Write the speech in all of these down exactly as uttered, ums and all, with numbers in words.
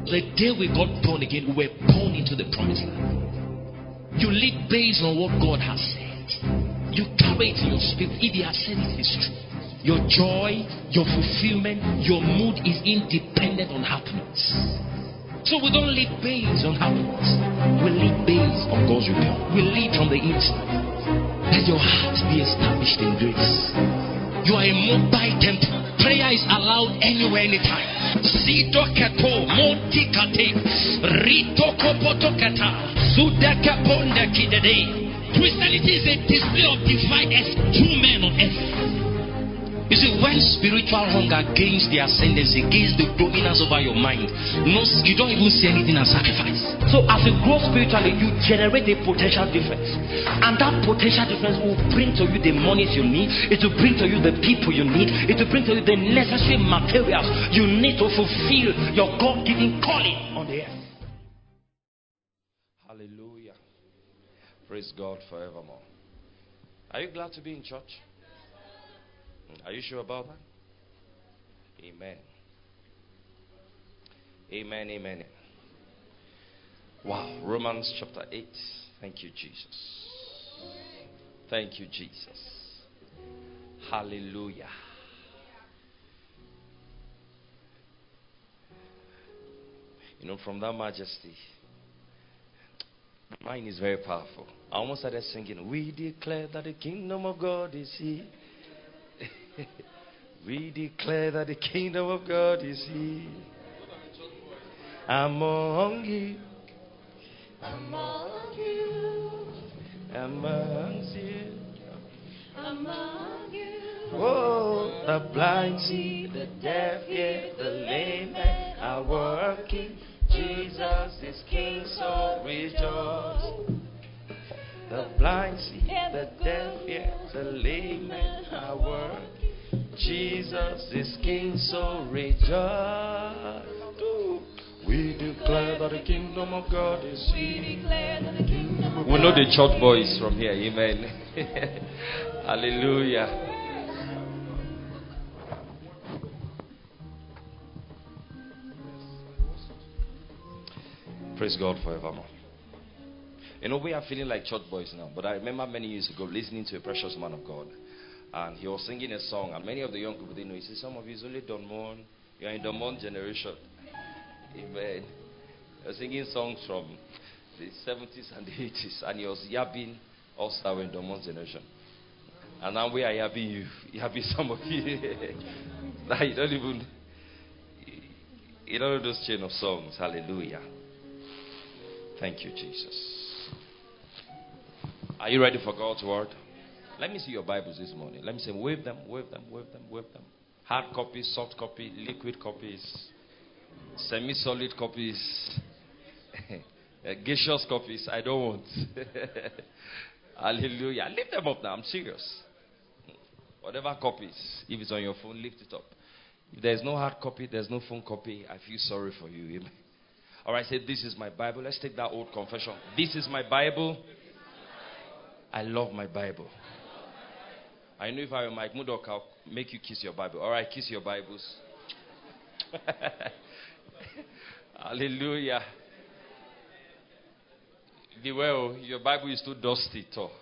The day we got born again, we were born into the promised land. You live based on what God has said. You carry it in your spirit. If He has said it, it is true. Your joy, your fulfillment, your mood is independent on happiness. So we don't live based on happiness. We live based on God's report. We live from the inside. Let your heart be established in grace. You are a mobile temple. Prayer is allowed anywhere, anytime. Sito kato, monti kate, rito kopoto kata, sudaka ponda kidade. Christianity is a display of divine as two men on earth. You see, when spiritual hunger gains the ascendancy, gains the dominance over your mind, no, you don't even see anything as sacrifice. So as you grow spiritually, you generate a potential difference. And that potential difference will bring to you the monies you need. It will bring to you the people you need. It will bring to you the necessary materials you need to fulfill your God-given calling on the earth. Hallelujah. Praise God forevermore. Are you glad to be in church? Are you sure about that? Amen. Amen, amen. Wow. Romans chapter eight. Thank you, Jesus. Thank you, Jesus. Hallelujah. You know, from that majesty, mine is very powerful. I almost started singing, we declare that the kingdom of God is here. We declare that the kingdom of God is here. Among you. Among you. Among you. Among you. Oh, the blind see, the deaf hear, the lame men are working. Jesus is King, so rejoice. The blind see, the deaf hear, the lame men are working. Jesus is King, so rejoice. We declare that the kingdom of God is here. We know the church boys from here. Amen. Hallelujah. Praise God forevermore. You know, we are feeling like church boys now. But I remember many years ago listening to a precious man of God. And he was singing a song. And many of the young people didn't know. He said, some of you is only Donmon. You are in the Donmon generation. Amen. He was singing songs from the seventies and the eighties. And he was yabbing us that were in the Donmon generation. And now we are yabbing you. Yabbing some of you. That you don't even... You don't know those chain of songs. Hallelujah. Thank you, Jesus. Are you ready for God's word? Let me see your Bibles this morning. Let me say, wave them, wave them, wave them, wave them. Hard copies, soft copy, liquid copies, semi-solid copies, gaseous copies. I don't want. Hallelujah. Lift them up now. I'm serious. Whatever copies, if it's on your phone, lift it up. If there's no hard copy, there's no phone copy, I feel sorry for you. Amen. All right, say, this is my Bible. Let's take that old confession. This is my Bible. I love my Bible. I know if I were Mike Mudok, I'll make you kiss your Bible. All right, kiss your Bibles. Hallelujah. Beware, your Bible is too dusty. Too.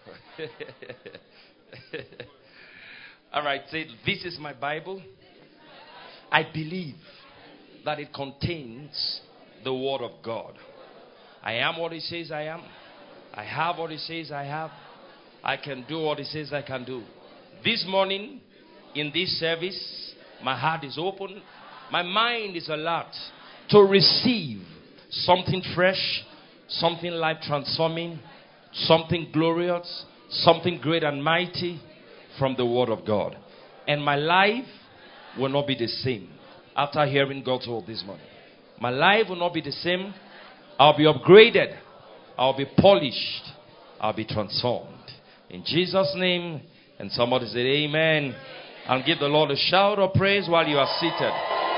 All right, say, this is my Bible. I believe that it contains the Word of God. I am what it says I am. I have what it says I have. I can do what it says I can do. This morning, in this service, my heart is open. My mind is alert to receive something fresh, something life transforming, something glorious, something great and mighty from the Word of God. And my life will not be the same after hearing God's word this morning. My life will not be the same. I'll be upgraded. I'll be polished. I'll be transformed. In Jesus' name. And somebody said amen. And give the Lord a shout of praise while you are seated.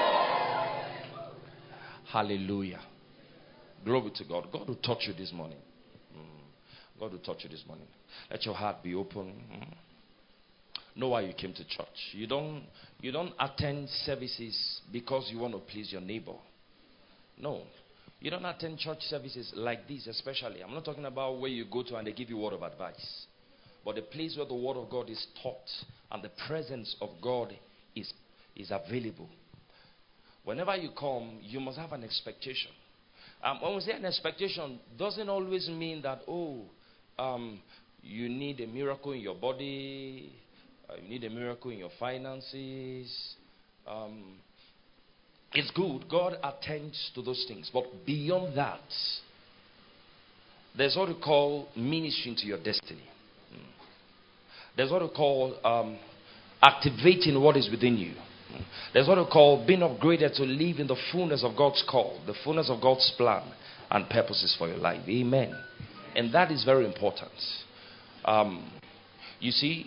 Hallelujah. Glory to God. God will touch you this morning. Mm. God will touch you this morning. Let your heart be open. Mm. Know why you came to church. You don't, you don't attend services because you want to please your neighbor. No. You don't attend church services like this, especially. I'm not talking about where you go to and they give you word of advice. But the place where the word of God is taught and the presence of God is, is available. Whenever you come, you must have an expectation. Um, when we say an expectation, doesn't always mean that, oh, um, you need a miracle in your body, uh, you need a miracle in your finances. Um, it's good. God attends to those things. But beyond that, there's what we call ministering to your destiny. There's what we call um, activating what is within you. There's what we call being upgraded to live in the fullness of God's call, the fullness of God's plan and purposes for your life. Amen. And that is very important. Um, you see,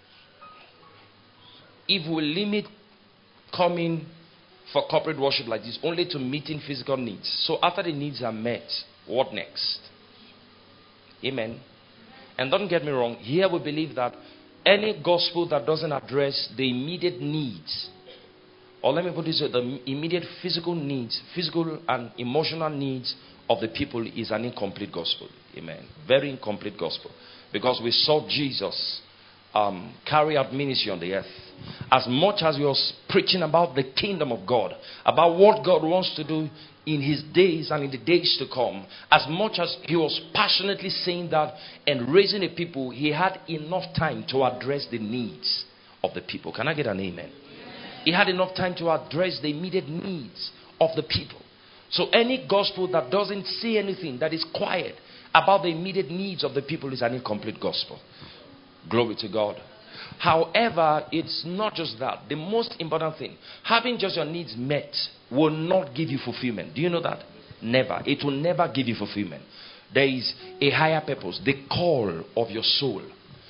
if we limit coming for corporate worship like this only to meeting physical needs, so after the needs are met, what next? Amen. And don't get me wrong, here we believe that any gospel that doesn't address the immediate needs, or let me put this way, the immediate physical needs, physical and emotional needs of the people is an incomplete gospel. Amen. Very incomplete gospel. Because we saw Jesus um, carry out ministry on the earth. As much as he was preaching about the kingdom of God, about what God wants to do in his days and in the days to come, as much as he was passionately saying that and raising the people, he had enough time to address the needs of the people. Can I get an amen? Amen. He had enough time to address the immediate needs of the people. So any gospel that doesn't say anything, that is quiet about the immediate needs of the people, is an incomplete gospel. Glory to God. However, it's not just that. The most important thing, having just your needs met will not give you fulfillment. Do you know that? Never. It will never give you fulfillment. There is a higher purpose. The call of your soul.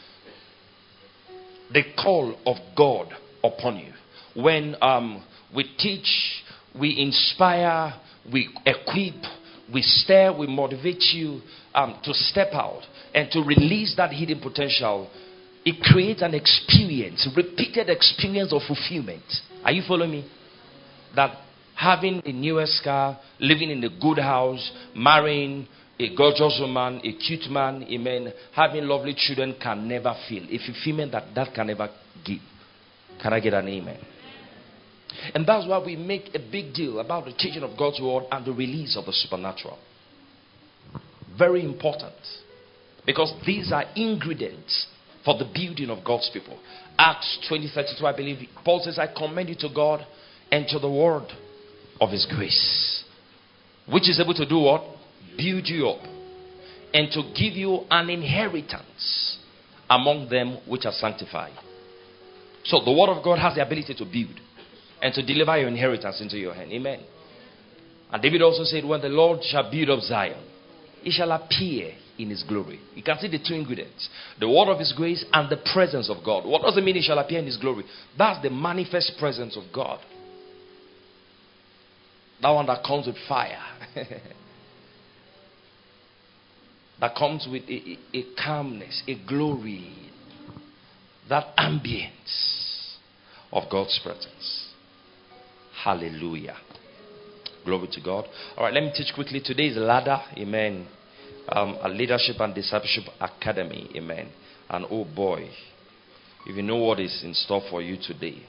The call of God upon you. When um, we teach, we inspire, we equip, we stir, we motivate you um, to step out and to release that hidden potential. It creates an experience, repeated experience of fulfillment. Are you following me? That having a newest car, living in a good house, marrying a gorgeous woman, a cute man, amen, having lovely children can never fill. A fulfillment that that can never give. Can I get an amen? And that's why we make a big deal about the teaching of God's word and the release of the supernatural. Very important. Because these are ingredients for the building of God's people. Acts twenty thirty-two, I believe, Paul says, I commend you to God and to the word of his grace, which is able to do what? Build you up and to give you an inheritance among them which are sanctified. So the word of God has the ability to build and to deliver your inheritance into your hand. Amen. And David also said, when the Lord shall build up Zion, he shall appear in his glory. You can see the two ingredients. The word of his grace and the presence of God. What does it mean he shall appear in his glory? That's the manifest presence of God. That one that comes with fire. That comes with a, a, a calmness, a glory. That ambience of God's presence. Hallelujah. Glory to God. All right, let me teach quickly. Today is Ladder. Amen. Um, a leadership and discipleship academy. Amen. And oh boy, if you know what is in store for you today,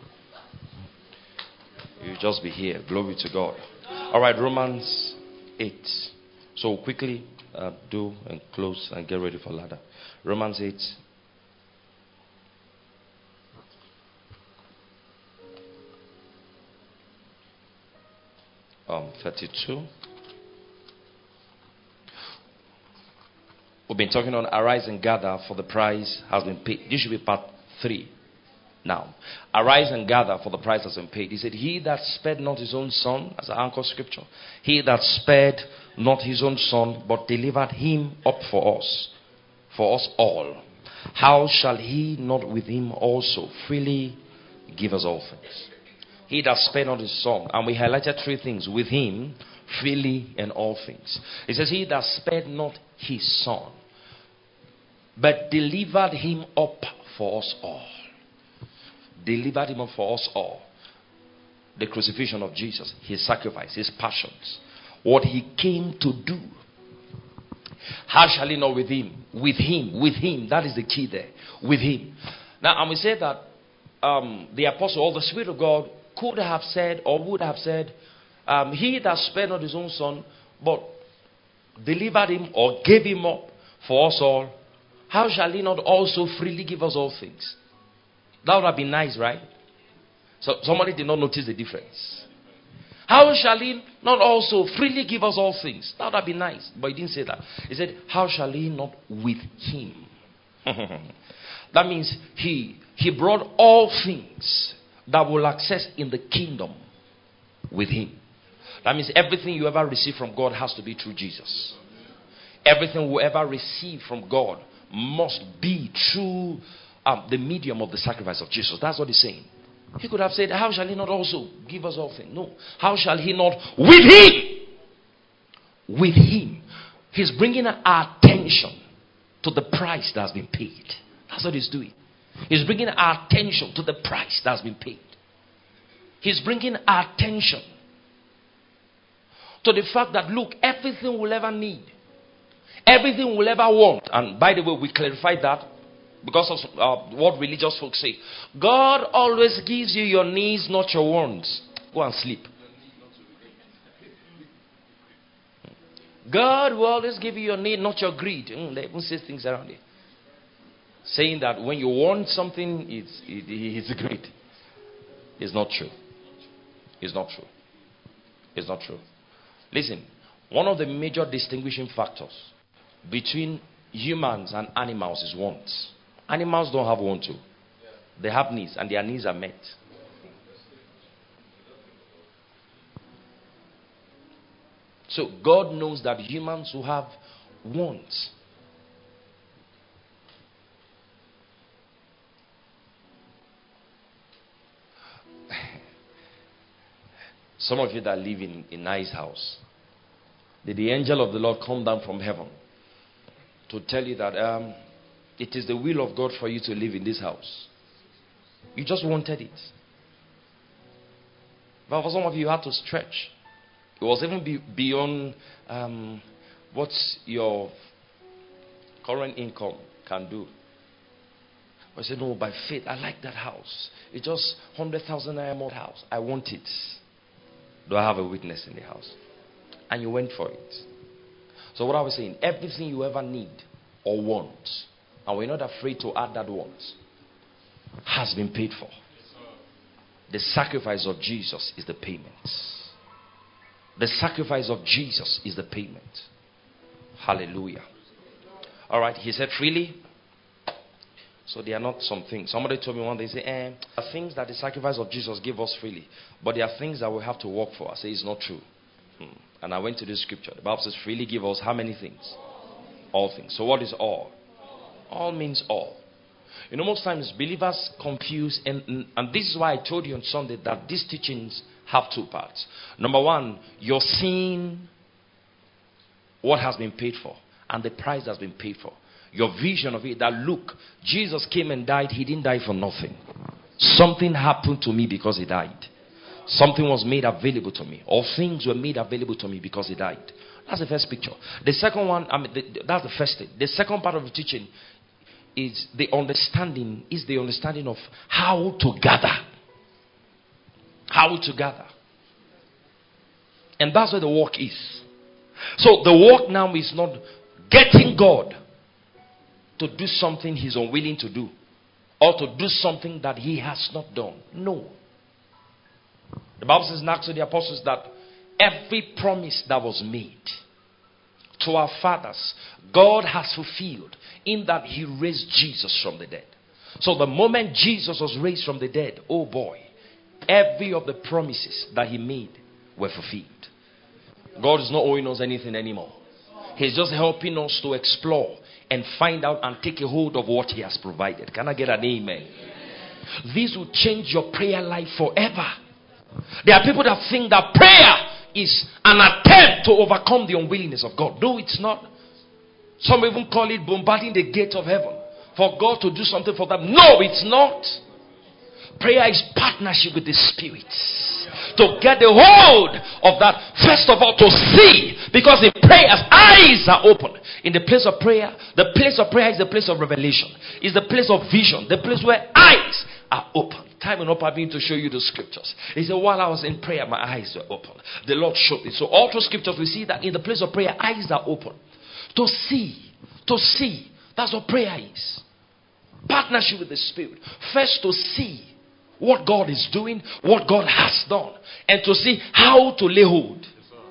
you just be here. Glory to God. All right, Romans eight. So quickly uh, do and close and get ready for ladder. Romans eight. Um, thirty-two. We've been talking on arise and gather, for the price has been paid. This should be part three. Now, arise and gather, for the price has been paid. He said, he that spared not his own son, as an anchor scripture, he that spared not his own son, but delivered him up for us, for us all, how shall he not with him also freely give us all things? He that spared not his son, and we highlighted three things: with him, freely, and all things. It says, he that spared not his son, but delivered him up for us all. Delivered him up for us all. The crucifixion of Jesus, his sacrifice, his passions. what he came to do. How shall he not with him? With him, with him. That is the key there. With him. Now, and we say that um, the apostle or the Spirit of God could have said or would have said, um, he that spared not his own son, but delivered him or gave him up for us all, how shall he not also freely give us all things? That would have been nice, right? So somebody did not notice the difference. How shall he not also freely give us all things? That would have been nice. But he didn't say that. He said, how shall he not with him? That means he, he brought all things that will access in the kingdom with him. That means everything you ever receive from God has to be through Jesus. Everything we ever receive from God must be through um, the medium of the sacrifice of Jesus. That's what he's saying. He could have said, how shall he not also give us all things? No. How shall he not with him? With him. He's bringing our attention to the price that's been paid. That's what he's doing. He's bringing our attention to the price that's been paid. He's bringing our attention to the fact that, look, everything we'll ever need, everything we'll ever want, and by the way, we clarified that because of uh, what religious folks say. God always gives you your needs, not your wants. Go and sleep. God will always give you your need, not your greed. Mm, they even say things around it. Saying that when you want something, it's, it, it's greed. It's not true. It's not true. It's not true. Listen, one of the major distinguishing factors between humans and animals is wants. Animals don't have want to. They have needs, and their needs are met. So God knows that humans who have wants, some of you that live in a nice house, did the angel of the Lord come down from heaven to tell you that um, it is the will of God for you to live in this house? You just wanted it. But for some of you, you had to stretch. It was even be beyond um, what your current income can do. I said, no, by faith, I like that house. It's just one hundred thousand naira more house. I want it. Do I have a witness in the house? And you went for it. So what I was saying, everything you ever need or want, and we're not afraid to add that want, has been paid for. The sacrifice of Jesus is the payment. The sacrifice of Jesus is the payment. Hallelujah. All right, he said freely. So they are not some things. Somebody told me one day, say, eh, there are things that the sacrifice of Jesus gave us freely, but there are things that we have to work for. I say it's not true. Hmm. And I went to this scripture. The Bible says freely give us how many things? All things. So what is all? All means all. You know, most times believers confuse, and, and this is why I told you on Sunday that these teachings have two parts. Number one, you're seeing what has been paid for and the price that's been paid for. Your vision of it, that look, Jesus came and died. He didn't die for nothing. Something happened to me because he died. Something was made available to me, or things were made available to me because he died. That's the first picture. The second one, I mean, the, that's the first thing. The second part of the teaching is the understanding, is the understanding of how to gather. How to gather. And that's where the work is. So the work now is not getting God to do something he's unwilling to do, or to do something that he has not done. No. The Bible says in Acts of the Apostles that every promise that was made to our fathers, God has fulfilled in that he raised Jesus from the dead. So the moment Jesus was raised from the dead, oh boy, every of the promises that he made were fulfilled. God is not owing us anything anymore. He's just helping us to explore and find out and take a hold of what he has provided. Can I get an amen? Amen. This will change your prayer life forever. There are people that think that prayer is an attempt to overcome the unwillingness of God. No, it's not. Some even call it bombarding the gate of heaven for God to do something for them. No, it's not. Prayer is partnership with the Spirit. to get the hold of that. First of all, to see. Because in prayers, eyes are open. In the place of prayer, the place of prayer is the place of revelation. It's the place of vision. The place where eyes are open. Time and up I've been to show you the scriptures. He said, while I was in prayer, my eyes were open. The Lord showed me. So all through scriptures, we see that in the place of prayer, eyes are open. To see. To see. That's what prayer is. Partnership with the Spirit. First to see what God is doing, what God has done, and to see how to lay hold.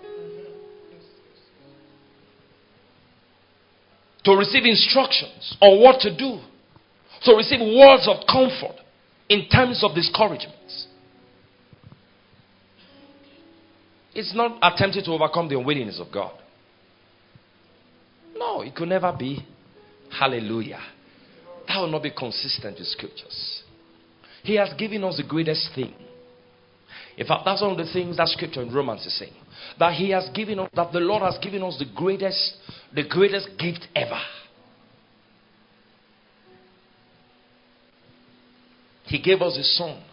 To receive instructions on what to do. To receive words of comfort in times of discouragements. It's not attempting to overcome the unwillingness of God. No, it could never be. Hallelujah. That will not be consistent with scriptures. He has given us the greatest thing. In fact, that's one of the things that scripture in Romans is saying. That he has given us, that the Lord has given us the greatest, the greatest gift ever. He gave us his son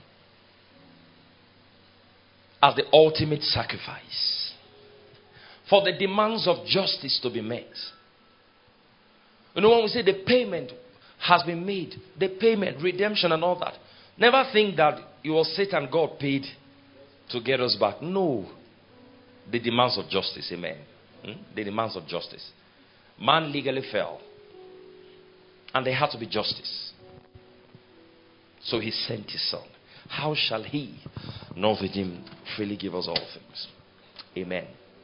as the ultimate sacrifice for the demands of justice to be met. You know, when we say the payment has been made, the payment, redemption and all that, never think that it was Satan God paid to get us back. No. The demands of justice, amen. Hmm? The demands of justice. Man legally fell, and there had to be justice. So he sent his son. How shall he, not with him, freely give us all things? Amen.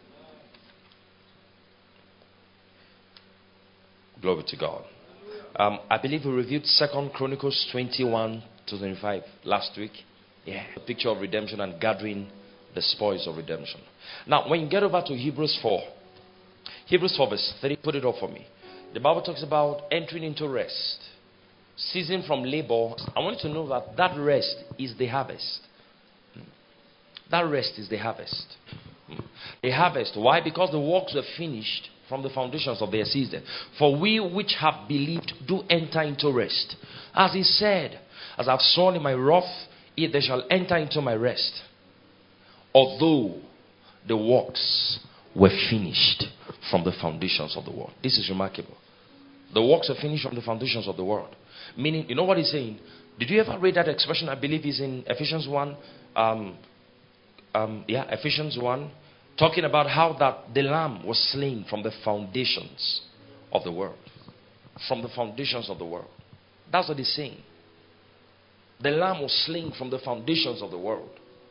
Glory to God. Um, I believe we reviewed Second Chronicles twenty-one to twenty-five last week. Yeah. A picture of redemption and gathering the spoils of redemption. Now, when you get over to Hebrews four, Hebrews four verse three, put it up for me. The Bible talks about entering into rest. Ceasing from labor. I want you to know that that rest is the harvest. That rest is the harvest. The harvest. Why? Because the works were finished from the foundations of their season. For we which have believed do enter into rest. As he said, as I've sworn in my wrath, yet they shall enter into my rest. Although the works were finished from the foundations of the world. This is remarkable. The works are finished from the foundations of the world. Meaning, you know what he's saying? Did you ever read that expression? I believe is in Ephesians one. Um, um, yeah, Ephesians one. Talking about how that the lamb was slain from the foundations of the world. From the foundations of the world. That's what he's saying. The lamb was slain from the foundations of the world.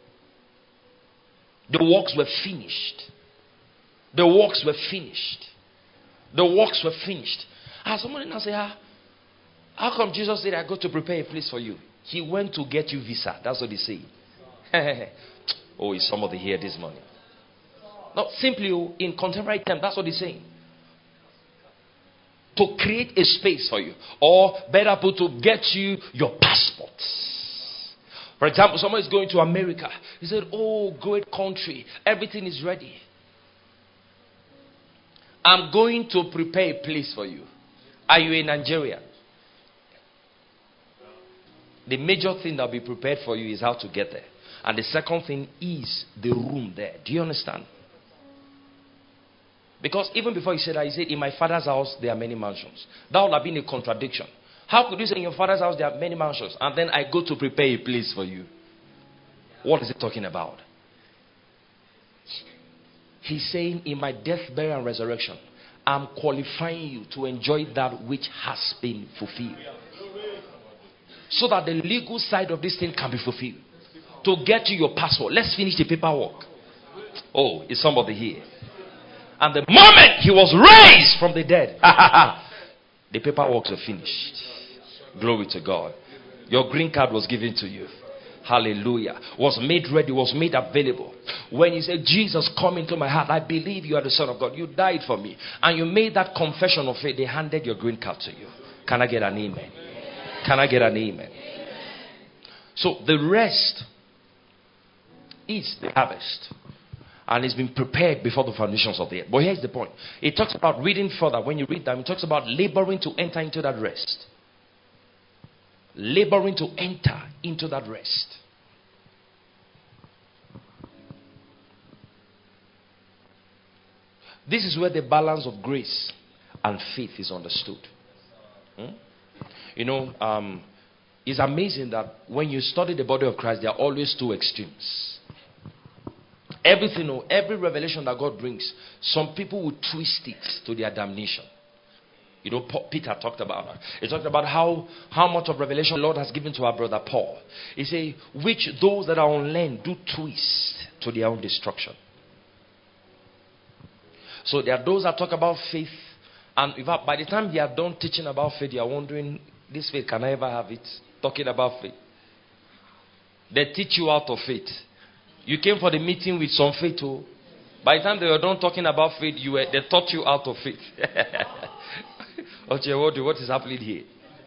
The works were finished. The works were finished. The works were finished. And somebody now say, ah, how come Jesus said, I go to prepare a place for you? He went to get you visa. That's what he said. Oh, is somebody here this morning? Not simply in contemporary terms, that's what he's saying. To create a space for you. Or better put, to get you your passport. For example, someone is going to America. He said, oh, great country. Everything is ready. I'm going to prepare a place for you. Are you in Nigeria? The major thing that will be prepared for you is how to get there. And the second thing is the room there. Do you understand? Because even before he said that, he said, in my father's house there are many mansions. That would have been a contradiction. How could you say in your father's house there are many mansions and then I go to prepare a place for you? What is he talking about? He's saying in my death, burial and resurrection, I'm qualifying you to enjoy that which has been fulfilled. So that the legal side of this thing can be fulfilled. To get you your passport. Let's finish the paperwork. Oh, is somebody here? And the moment he was raised from the dead, the paperwork were finished. Glory to God. Your green card was given to you. Hallelujah. Was made ready, was made available. When you said, Jesus, come into my heart, I believe you are the Son of God. You died for me. And you made that confession of faith. They handed your green card to you. Can I get an amen? Can I get an amen? So the rest is the harvest. And it's been prepared before the foundations of the earth. But here's the point. It talks about reading further. When you read them, it talks about laboring to enter into that rest. Laboring to enter into that rest. This is where the balance of grace and faith is understood. Hmm? You know, um, it's amazing that when you study the body of Christ, there are always two extremes. Everything, every revelation that God brings, some people will twist it to their damnation. You know, Peter talked about that. He talked about how, how much of revelation the Lord has given to our brother Paul. He said, which those that are unlearned do twist to their own destruction. So there are those that talk about faith, and in fact, by the time they are done teaching about faith, they are wondering, this faith, can I ever have it? Talking about faith. They teach you out of faith. You came for the meeting with some faith. Oh. By the time they were done talking about faith, you were, they taught you out of faith. Okay, what, what is happening here?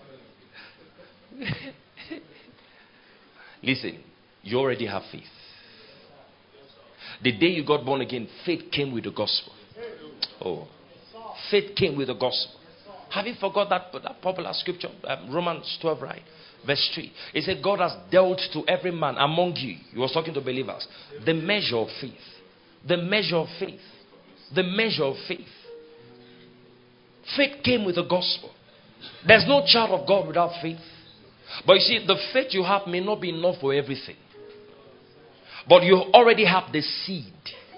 Listen, you already have faith. The day you got born again, faith came with the gospel. Oh, faith came with the gospel. Have you forgot that, that popular scripture, um, Romans twelve, right? Verse three. It said, God has dealt to every man among you. He was talking to believers. The measure of faith. The measure of faith. The measure of faith. Faith came with the gospel. There's no child of God without faith. But you see, the faith you have may not be enough for everything. But you already have the seed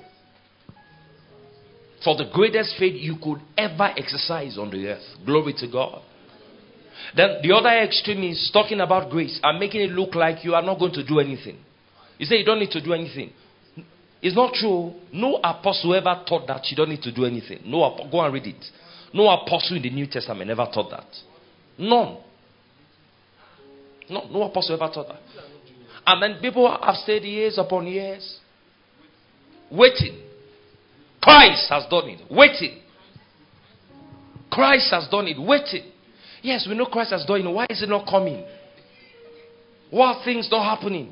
for the greatest faith you could ever exercise on the earth. Glory to God. Then the other extreme is talking about grace and making it look like you are not going to do anything. You say you don't need to do anything. It's not true. No apostle ever taught that you don't need to do anything. No, go and read it. No apostle in the New Testament ever taught that. None. No, no apostle ever taught that. And then people have stayed years upon years waiting. Christ has done it. Waiting. Christ has done it. Waiting. Yes, we know Christ has done it. Why is it not coming? Why are things not happening?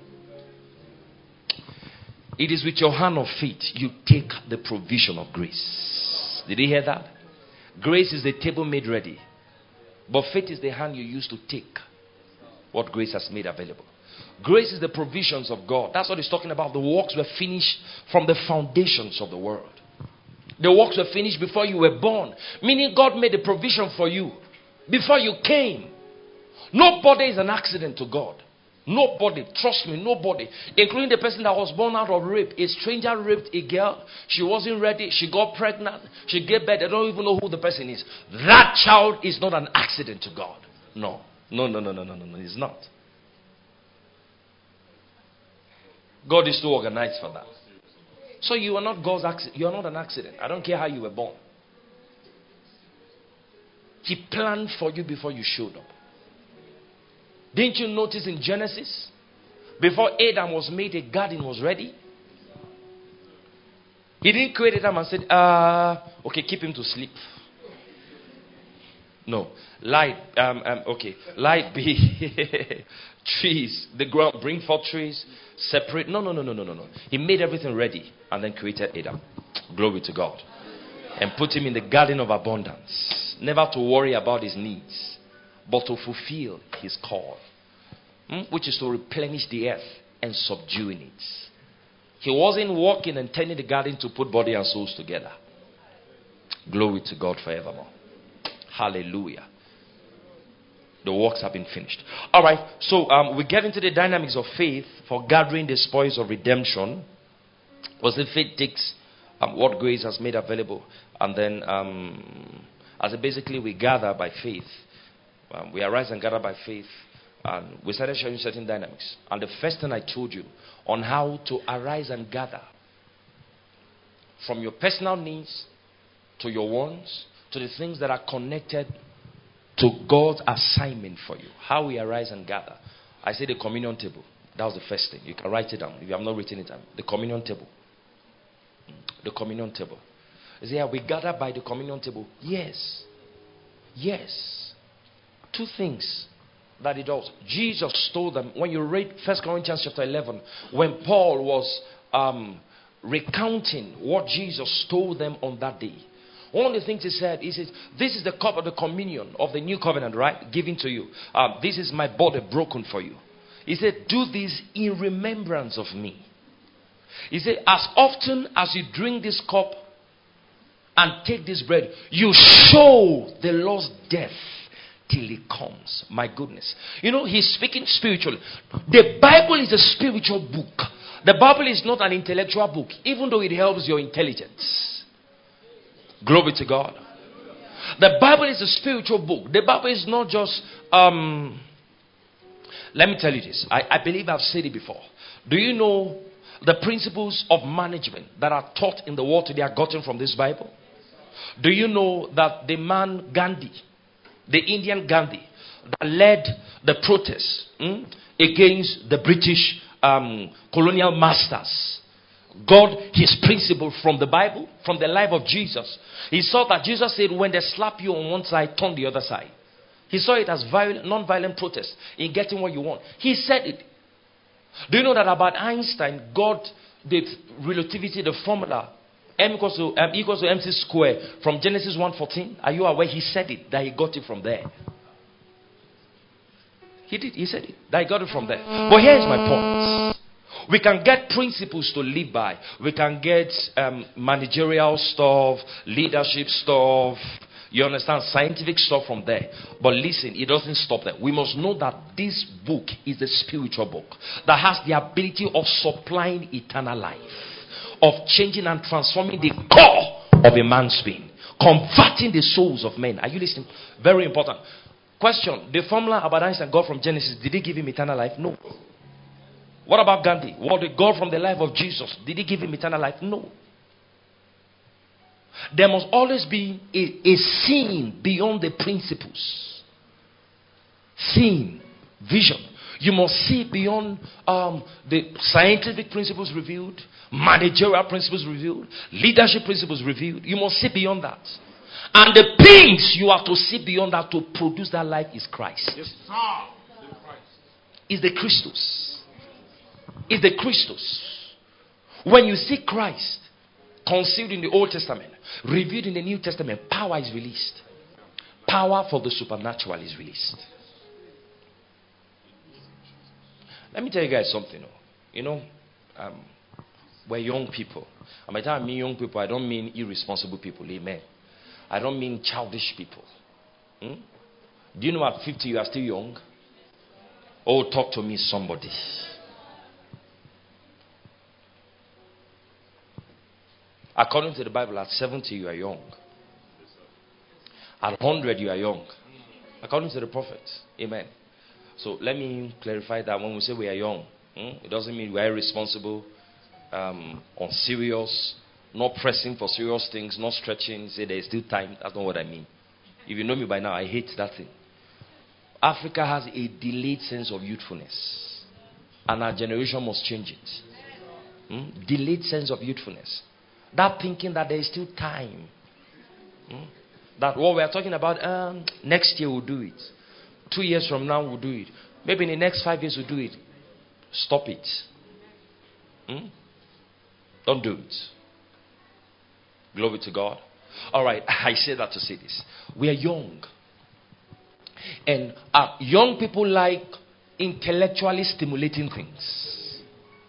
It is with your hand of faith you take the provision of grace. Did you hear that? Grace is the table made ready. But faith is the hand you use to take what grace has made available. Grace is the provisions of God. That's what he's talking about. The works were finished from the foundations of the world. The works were finished before you were born. Meaning God made the provision for you before you came. Nobody is an accident to God. Nobody, trust me, nobody, including the person that was born out of rape. A stranger raped a girl. She wasn't ready. She got pregnant. She gave birth. They don't even know who the person is. That child is not an accident to God. No. No, no, no, no, no, no, no. It's not. God is too organized for that. So you are not God's accident. You are not an accident. I don't care how you were born. He planned for you before you showed up. Didn't you notice in Genesis, before Adam was made, a garden was ready? He didn't create Adam and said, uh, okay, keep him to sleep. No. Light, um, um, okay, light be trees, the ground, bring forth trees, separate. No, no, no, no, no, no, no. He made everything ready and then created Adam. Glory to God. And put him in the garden of abundance. Never to worry about his needs, but to fulfill his call, hmm? which is to replenish the earth and subduing it. He wasn't walking and tending the garden to put body and souls together. Glory to God forevermore. Hallelujah. The works have been finished. All right, so um, we get into the dynamics of faith for gathering the spoils of redemption. Was the faith takes um, what grace has made available, and then um, as a basically we gather by faith. Um, we arise and gather by faith, and we started showing certain dynamics. And the first thing I told you on how to arise and gather, from your personal needs to your wants to the things that are connected to God's assignment for you. How we arise and gather. I say the communion table. That was the first thing. You can write it down if you have not written it down. The communion table. The communion table. You say, yeah, we gather by the communion table. Yes. Yes. Two things that it does. Jesus told them, when you read First Corinthians chapter eleven, when Paul was um, recounting what Jesus told them on that day. One of the things he said, he says, this is the cup of the communion of the new covenant, right? Given to you. Um, this is my body broken for you. He said, do this in remembrance of me. He said, as often as you drink this cup, and take this bread. You show the Lord's death till He comes. My goodness. You know, He's speaking spiritually. The Bible is a spiritual book. The Bible is not an intellectual book, even though it helps your intelligence. Glory to God. The Bible is a spiritual book. The Bible is not just, um, let me tell you this. I, I believe I've said it before. Do you know the principles of management that are taught in the world today are gotten from this Bible? Do you know that the man Gandhi, the Indian Gandhi, that led the protests hmm, against the British um, colonial masters, got his principle from the Bible, from the life of Jesus. He saw that Jesus said, when they slap you on one side, turn the other side. He saw it as violent, non-violent protest in getting what you want. He said it. Do you know that about Einstein got the relativity, the formula, M equals to, M equals to mc squared from Genesis one fourteen? Are you aware? He said it, that he got it from there. He did, he said it, that he got it from there. But here's my point. We can get principles to live by. We can get um, managerial stuff, leadership stuff, you understand, scientific stuff from there. But listen, it doesn't stop there. We must know that this book is a spiritual book that has the ability of supplying eternal life, of changing and transforming the core of a man's being, converting the souls of men. Are you listening? Very important. Question: the formula about Einstein got from Genesis, did he give him eternal life? No. What about Gandhi? What did God from the life of Jesus? Did he give him eternal life? No. There must always be a, a seeing beyond the principles. Seeing, vision. You must see beyond um, the scientific principles revealed, managerial principles revealed, leadership principles revealed. You must see beyond that. And the things you have to see beyond that to produce that life is Christ. Yes, sir. Is the Christus. Is the Christus. When you see Christ concealed in the Old Testament, revealed in the New Testament, power is released. Power for the supernatural is released. Let me tell you guys something. You know, um, we're young people. And by the time I mean young people, I don't mean irresponsible people. Amen. I don't mean childish people. Hmm? Do you know at fifty you are still young? Oh, talk to me, somebody. According to the Bible, at seventy you are young. At one hundred you are young. According to the prophets. Amen. So let me clarify that when we say we are young, hmm, it doesn't mean we are irresponsible, um, unserious, not pressing for serious things, not stretching, say there is still time. That's not what I mean. If you know me by now, I hate that thing. Africa has a delayed sense of youthfulness. And our generation must change it. Hmm? Delayed sense of youthfulness. That thinking that there is still time. Hmm? That what we are talking about, um, next year we'll do it. Two years from now we'll do it. Maybe in the next five years we'll do it. Stop it. Hmm? Don't do it. Glory to God. Alright, I say that to say this. We are young. And uh, young people like intellectually stimulating things.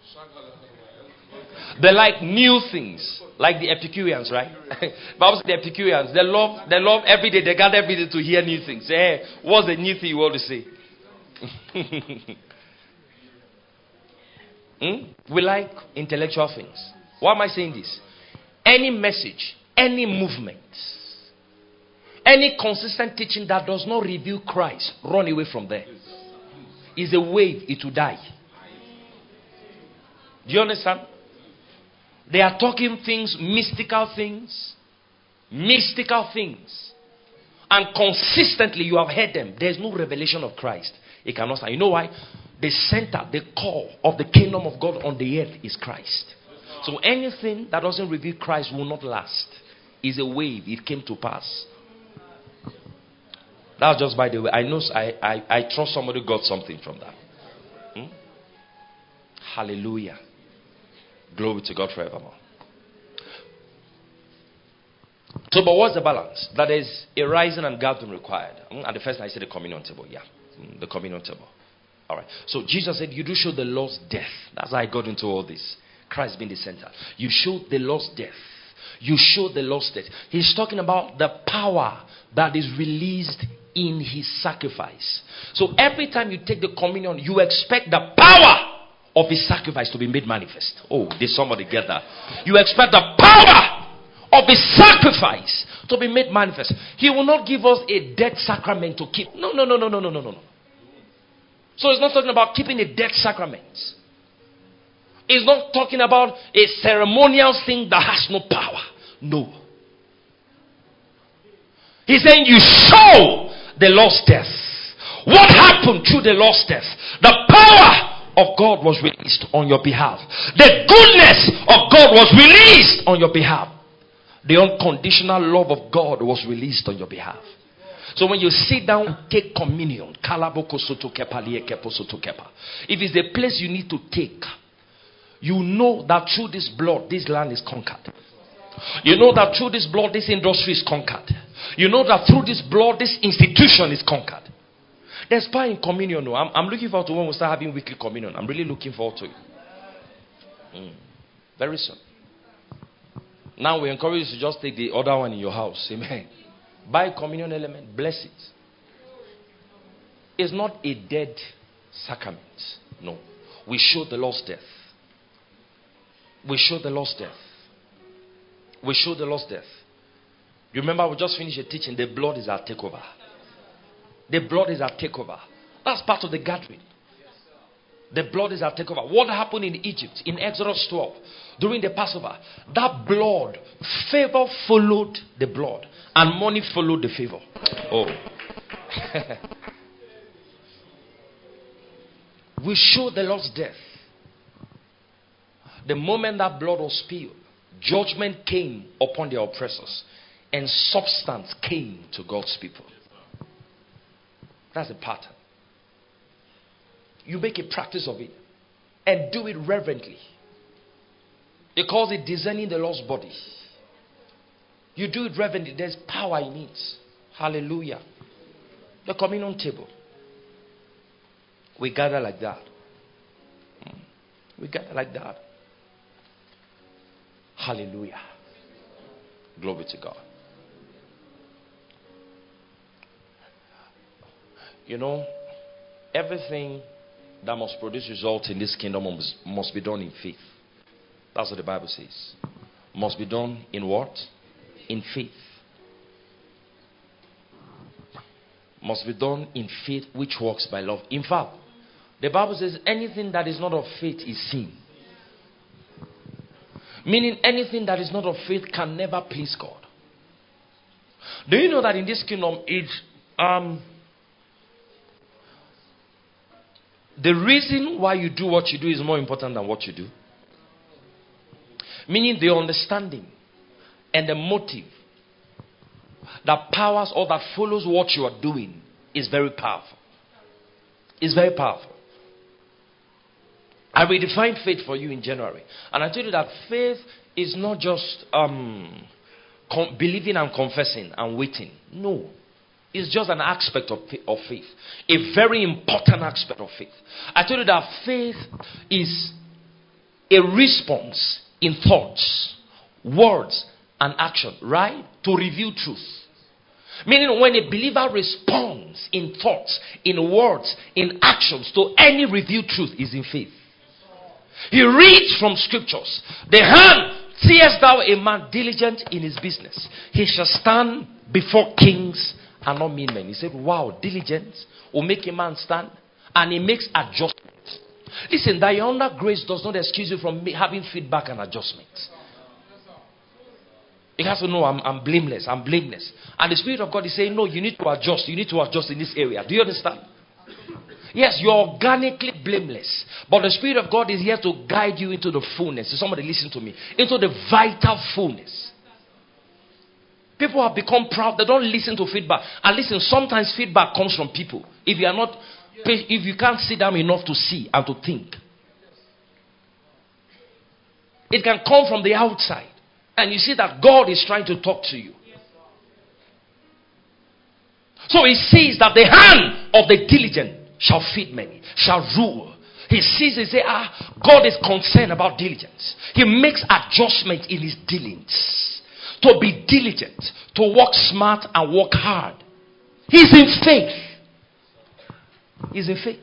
They like new things. Like the Epicureans, right? But the Epicureans, they love, they love every day, they gather every day to hear new things. Hey, what's the new thing you want to say? hmm? We like intellectual things. Why am I saying this? Any message, any movement, any consistent teaching that does not reveal Christ, run away from there. It's a wave, it will die. Do you understand? They are talking things, mystical things, mystical things. And consistently you have heard them. There is no revelation of Christ. It cannot stand. You know why? The center, the core of the kingdom of God on the earth is Christ. So anything that doesn't reveal Christ will not last. It's a wave. It came to pass. That's just by the way. I know. I, I, I trust somebody got something from that. Hmm? Hallelujah. Glory to God forevermore. So, but what's the balance? That is a rising and gathering required. Hmm? And the first I said the communion table. Yeah. Hmm, the communion table. All right. So Jesus said, you do show the Lord's death. That's how I got into all this. Christ being the center. You show the Lord's death You show the Lord's death. He's talking about the power that is released in his sacrifice. So every time you take the communion, you expect the power of his sacrifice to be made manifest. Oh, did somebody get that? You expect the power of his sacrifice to be made manifest. He will not give us a dead sacrament to keep. No, no, no, no, no, no, no, no. So it's not talking about keeping a dead sacrament. It's not talking about a ceremonial thing that has no power. No. He's saying you show the Lord's death. What happened through the Lord's death? The power of God was released on your behalf. The goodness of God was released on your behalf. The unconditional love of God was released on your behalf. So when you sit down and take communion, if it's a place you need to take, you know that through this blood, this land is conquered. You know that through this blood, this industry is conquered. You know that through this blood, this institution is conquered. There's power in communion. No? I'm, I'm looking forward to when we start having weekly communion. I'm really looking forward to it. Mm. Very soon. Now we encourage you to just take the other one in your house. Amen. Buy communion element. Bless it. It's not a dead sacrament. No. We show the Lord's death. We show the Lord's death. We show the Lord's death. You remember we just finished a teaching. The blood is our takeover. The blood is our takeover. That's part of the gathering. The blood is our takeover. What happened in Egypt in Exodus twelve during the Passover? That blood, favor followed the blood, and money followed the favor. Oh, we show the Lord's death. The moment that blood was spilled, judgment came upon the oppressors, and substance came to God's people. That's the pattern. You make a practice of it and do it reverently. They call it discerning the Lord's body. You do it reverently. There's power in it. Hallelujah. The communion table. We gather like that. We gather like that. Hallelujah. Glory to God. You know, everything that must produce results in this kingdom must, must be done in faith. That's what the Bible says. Must be done in what? In faith. Must be done in faith which works by love. In fact, the Bible says anything that is not of faith is sin. Meaning anything that is not of faith can never please God. Do you know that in this kingdom it's um the reason why you do what you do is more important than what you do? Meaning the understanding and the motive that powers or that follows what you are doing is very powerful. It's very powerful. I redefined faith for you in January. And I told you that faith is not just um, com- believing and confessing and waiting. No. It's just an aspect of, of faith. A very important aspect of faith. I told you that faith is a response in thoughts, words, and action, right? To reveal truth. Meaning when a believer responds in thoughts, in words, in actions to any revealed truth is in faith. He reads from scriptures. The hand, seest thou a man diligent in his business, he shall stand before kings and not mean men. He said, wow, diligence will make a man stand. And he makes adjustments. Listen, that your under grace does not excuse you from having feedback and adjustments. He has to know I'm, I'm blameless. I'm blameless. And the Spirit of God is saying, no, you need to adjust. You need to adjust in this area. Do you understand? Yes, you're organically blameless. But the Spirit of God is here to guide you into the fullness. So somebody listen to me. Into the vital fullness. People have become proud. They don't listen to feedback. And listen, sometimes feedback comes from people. If you are not, if you can't sit down enough to see and to think. It can come from the outside. And you see that God is trying to talk to you. So he sees that the hand of the diligent shall feed many, shall rule. He sees and says, ah, God is concerned about diligence. He makes adjustments in his dealings. to be diligent, to work smart and work hard. He's in faith. He's in faith.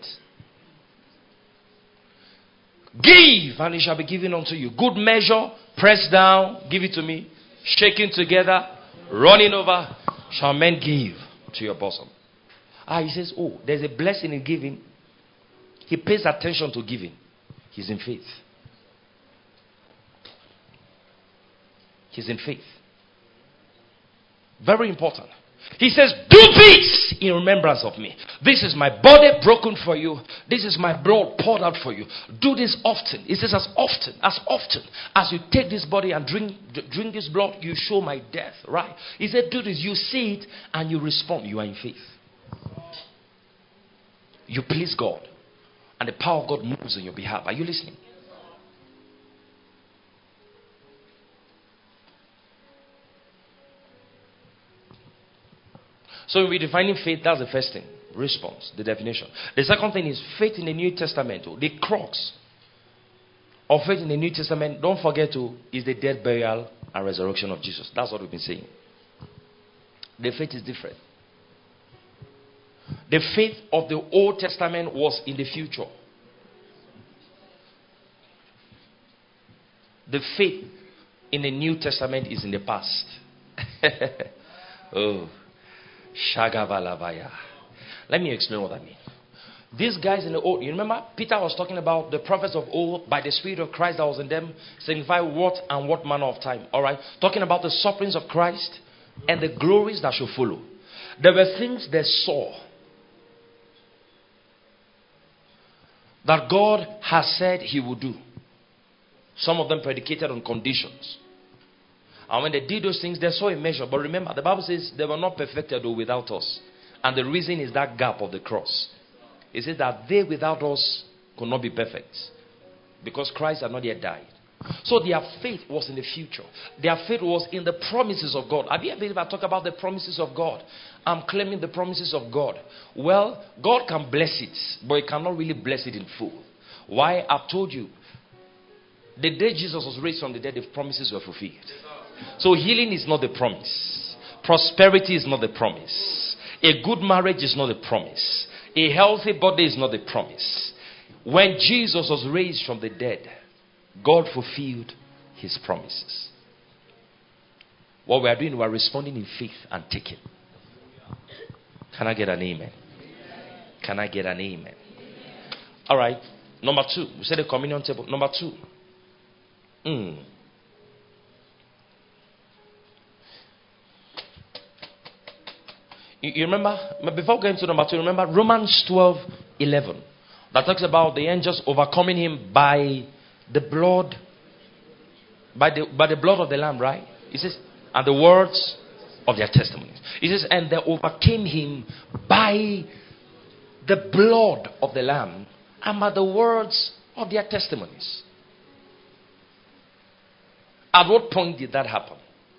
Give, and it shall be given unto you. Good measure, pressed down, give it to me. Shaking together, running over, shall men give to your bosom. Ah, he says, oh, there's a blessing in giving. He pays attention to giving. He's in faith. He's in faith. Very important. He says, do this in remembrance of me. This is my body broken for you. This is my blood poured out for you. Do this often. He says, as often, as often as you take this body and drink, drink this blood, you show my death. Right? He said, do this. You see it and you respond. You are in faith. You please God. And the power of God moves on your behalf. Are you listening? So we're defining faith. That's the first thing. Response, the definition. The second thing is faith in the New Testament. The crux of faith in the New Testament, don't forget to, is the death, burial, and resurrection of Jesus. That's what we've been saying. The faith is different. The faith of the Old Testament was in the future. The faith in the New Testament is in the past. Oh. Shagabalavaya. Let me explain what I mean. These guys in the old, you remember Peter was talking about the prophets of old by the Spirit of Christ that was in them, signify what and what manner of time. Alright? Talking about the sufferings of Christ and the glories that should follow. There were things they saw that God has said he would do. Some of them predicated on conditions. And when they did those things, they saw a measure. But remember, the Bible says they were not perfected though without us. And the reason is that gap of the cross. It says that they without us could not be perfect. Because Christ had not yet died. So their faith was in the future. Their faith was in the promises of God. Have you ever I talk about the promises of God? I'm claiming the promises of God. Well, God can bless it, but he cannot really bless it in full. Why? I've told you. The day Jesus was raised from the dead, the promises were fulfilled. So healing is not the promise. Prosperity is not the promise. A good marriage is not the promise. A healthy body is not the promise. When Jesus was raised from the dead, God fulfilled his promises. What we are doing, we are responding in faith and taking. Can I get an amen? Can I get an amen? All right. Number two. We said the communion table. Number two. Mm. You, you remember, before going to number two, remember Romans twelve eleven. That talks about the angels overcoming him by the blood, by the, by the blood of the Lamb, right? It says, and the words of their testimonies. It says, and they overcame him by the blood of the Lamb and by the words of their testimonies. At what point did that happen?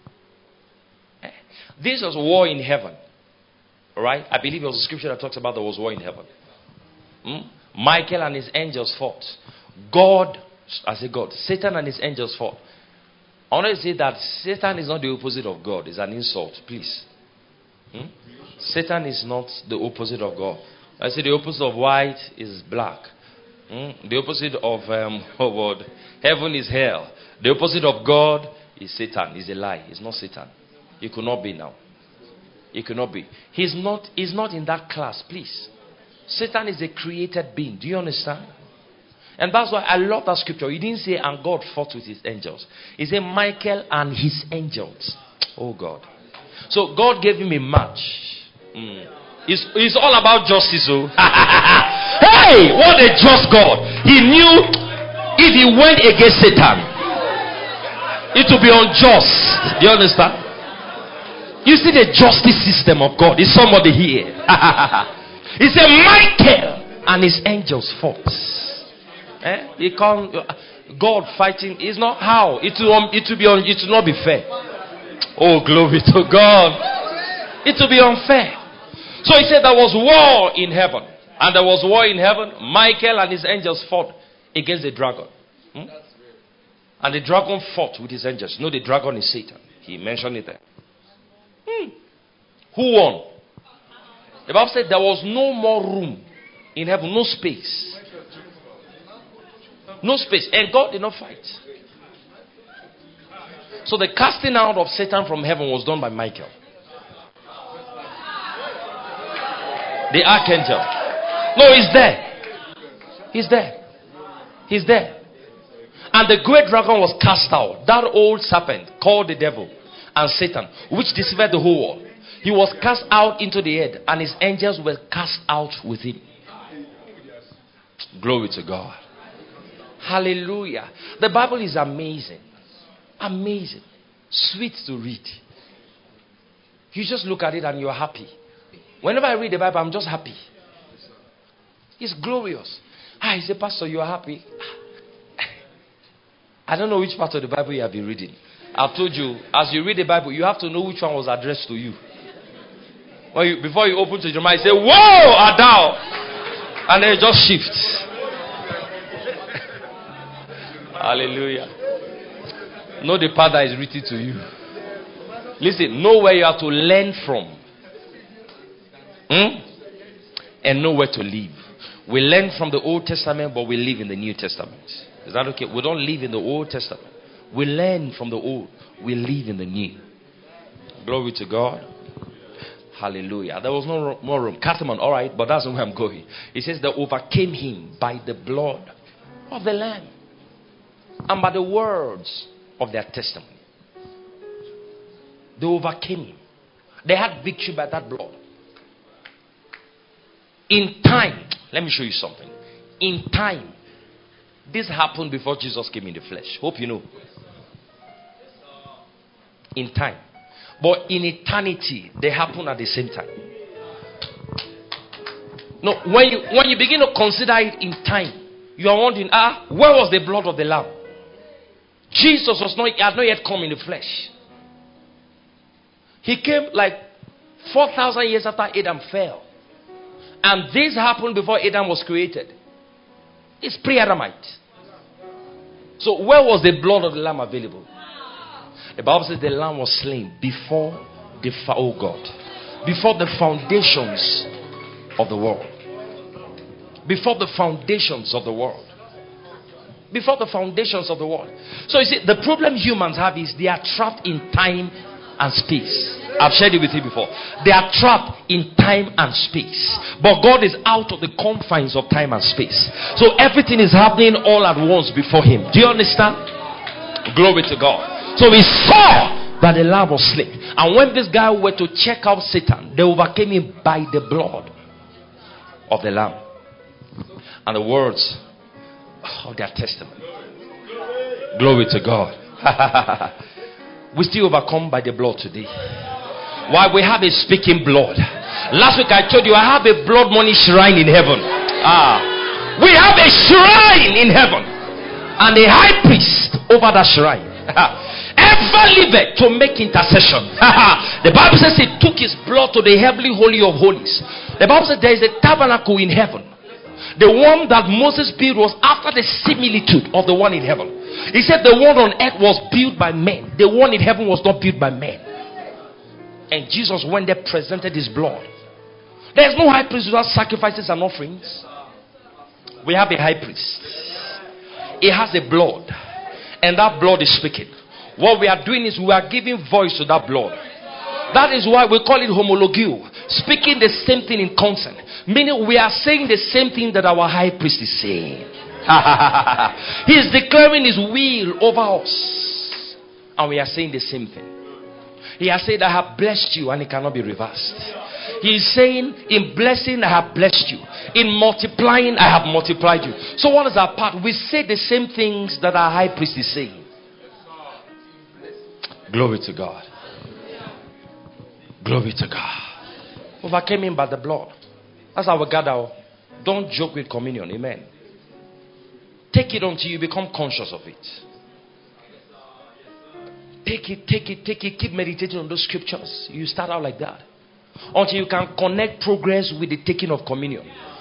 This was war in heaven. Alright? I believe it was a scripture that talks about there was war in heaven. Hmm? Michael and his angels fought. God, I say God, Satan and his angels fought. I want to say that Satan is not the opposite of God. It's an insult, please. Hmm? Satan is not the opposite of God. I say the opposite of white is black. Hmm? The opposite of um, oh word, heaven is hell. The opposite of God is Satan. It's a lie. It's not Satan. It could not be now. It could not be. He's not, he's not in that class, please. Satan is a created being. Do you understand? And that's why I love that scripture. He didn't say, and God fought with his angels. He said, Michael and his angels. Oh God. So God gave him a match. Mm. It's, it's all about justice. Oh. Hey, what a just God. He knew if he went against Satan, it will be unjust. Do you understand? You see the justice system of God. Is somebody here? He said, Michael and his angels fought. Eh? He can't, God fighting is not how. It will, it will be un, it will not be fair. Oh, glory to God. It will be unfair. So he said there was war in heaven. And there was war in heaven. Michael and his angels fought against the dragon. Hmm? And the dragon fought with his angels. No, the dragon is Satan. He mentioned it there. Hmm. Who won? The Bible said there was no more room in heaven, no space. No space. And God did not fight. So the casting out of Satan from heaven was done by Michael, the archangel. No, he's there. He's there. He's there. And the great dragon was cast out. That old serpent called the devil and Satan, which deceived the whole world. He was cast out into the earth, and his angels were cast out with him. Glory to God. Hallelujah. The Bible is amazing. Amazing. Sweet to read. You just look at it and you're happy. Whenever I read the Bible, I'm just happy. It's glorious. Ah, he said, Pastor, you are happy. I don't know which part of the Bible you have been reading. I've told you, as you read the Bible, you have to know which one was addressed to you. When you before you open to Jeremiah, you say, "Whoa, art thou?" And then it just shifts. Hallelujah. Know the part that is written to you. Listen, know where you have to learn from. Hmm? And know where to live. We learn from the Old Testament, but we live in the New Testament. Is that okay? We don't live in the Old Testament. We learn from the old. We live in the new. Glory to God. Hallelujah. There was no more room. Catherine, all right, but that's where I'm going. It says they overcame him by the blood of the Lamb and by the words of their testimony. They overcame him. They had victory by that blood. In time, let me show you something. In time, this happened before Jesus came in the flesh. Hope you know. In time. But in eternity, they happen at the same time. No, when you when you begin to consider it in time, you are wondering, ah, where was the blood of the Lamb? Jesus was not, had not yet come in the flesh. He came like four thousand years after Adam fell. And this happened before Adam was created. It's pre-Adamite. So where was the blood of the Lamb available? The Bible says the Lamb was slain before the, oh God, before the foundations of the world. Before the foundations of the world. Before the foundations of the world. So you see, the problem humans have is they are trapped in time and space. I've shared it with you before. They are trapped in time and space. But God is out of the confines of time and space. So everything is happening all at once before him. Do you understand? Glory to God. So he saw that the Lamb was slain. And when this guy went to check out Satan, they overcame him by the blood of the Lamb and the words of their testimony. Glory to God. We still overcome by the blood today. Why? We have a speaking blood. Last week I told you I have a blood money shrine in heaven. Ah, we have a shrine in heaven and a high priest over that shrine. Ever liveth to make intercession. The Bible says he took his blood to the heavenly holy of holies. The Bible says there is a tabernacle in heaven. The one that Moses built was after the similitude of the one in heaven. He said the one on earth was built by men. The one in heaven was not built by men. And Jesus went there, presented his blood. There is no high priest without sacrifices and offerings. We have a high priest. He has a blood. And that blood is speaking. What we are doing is we are giving voice to that blood. That is why we call it homologio. Speaking the same thing in consent. Meaning we are saying the same thing that our high priest is saying. He is declaring his will over us. And we are saying the same thing. He has said, I have blessed you, and it cannot be reversed. He is saying, in blessing I have blessed you. In multiplying I have multiplied you. So what is our part? We say the same things that our high priest is saying. Glory to God. Glory to God. Overcame him by the blood. That's how we gather. Don't joke with communion. Amen. Take it until you become conscious of it. Take it, take it, take it. Keep meditating on those scriptures. You start out like that. Until you can connect progress with the taking of communion.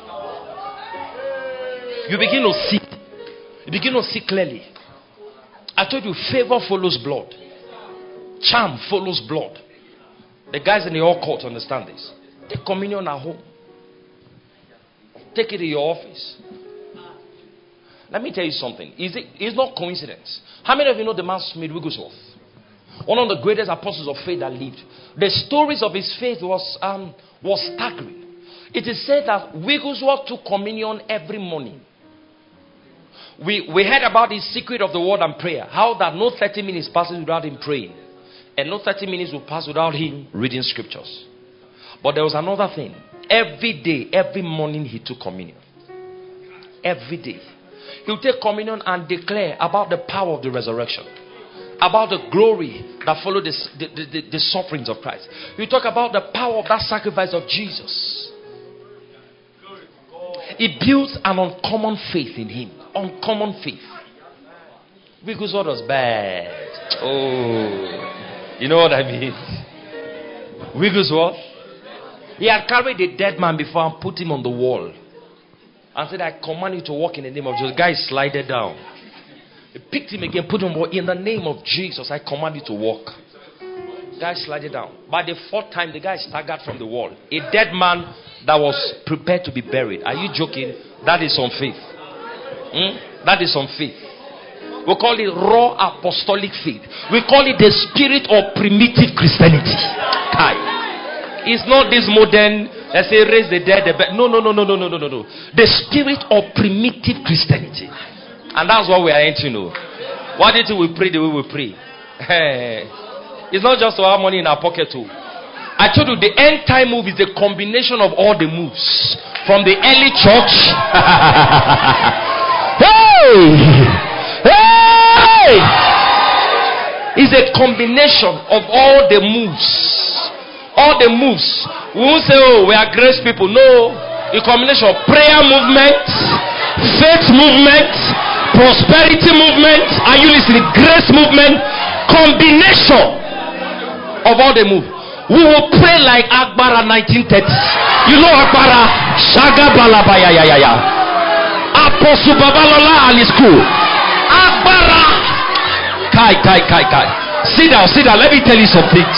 You begin to see. You begin to see clearly. I told you, favor follows blood. Charm follows blood. The guys in the occult understand this. Take communion at home. Take it in your office. Let me tell you something. Is it, it's not coincidence. How many of you know the man Smith Wigglesworth? One of the greatest apostles of faith that lived. The stories of his faith was, um, was staggering. It is said that Wigglesworth took communion every morning. We, we heard about the secret of the word and prayer. How that no thirty minutes passes without him praying. And no thirty minutes will pass without him reading scriptures. But there was another thing. Every day, every morning he took communion. Every day. He would take communion and declare about the power of the resurrection. About the glory that followed the, the, the, the sufferings of Christ. You talk about the power of that sacrifice of Jesus. It builds an uncommon faith in him. Uncommon faith. Wigglesworth was bad. Oh, you know what I mean? Wigglesworth. He had carried a dead man before and put him on the wall. And said, I command you to walk in the name of Jesus. The guy slided down. He picked him again, put him on, in the name of Jesus, I command you to walk. The guy slided down. By the fourth time, the guy staggered from the wall. A dead man that was prepared to be buried. Are you joking? That is on faith. Hmm? That is on faith. We call it raw apostolic faith. We call it the spirit of primitive Christianity. It's not this modern, let's say, raise the dead. The no, no, no, no, no, no, no, no, no. The spirit of primitive Christianity. And that's what we are entering. Why did we pray the way we pray? It's not just to have money in our pocket too. I told you the end time move is the combination of all the moves. From the early church. Hey! Hey! It's a combination of all the moves. All the moves. We won't say, oh, we are grace people. No. A combination of prayer movement, faith movement, prosperity movement. Are you listening? Grace movement. Combination of all the moves. We will pray like Akbara nineteen thirty. You know Akbara? Shaga Balabaya ya ya ya. Apostle Babalola and his school. Akbara. Kai kai kai kai. Sit down, sit down. Let me tell you some things.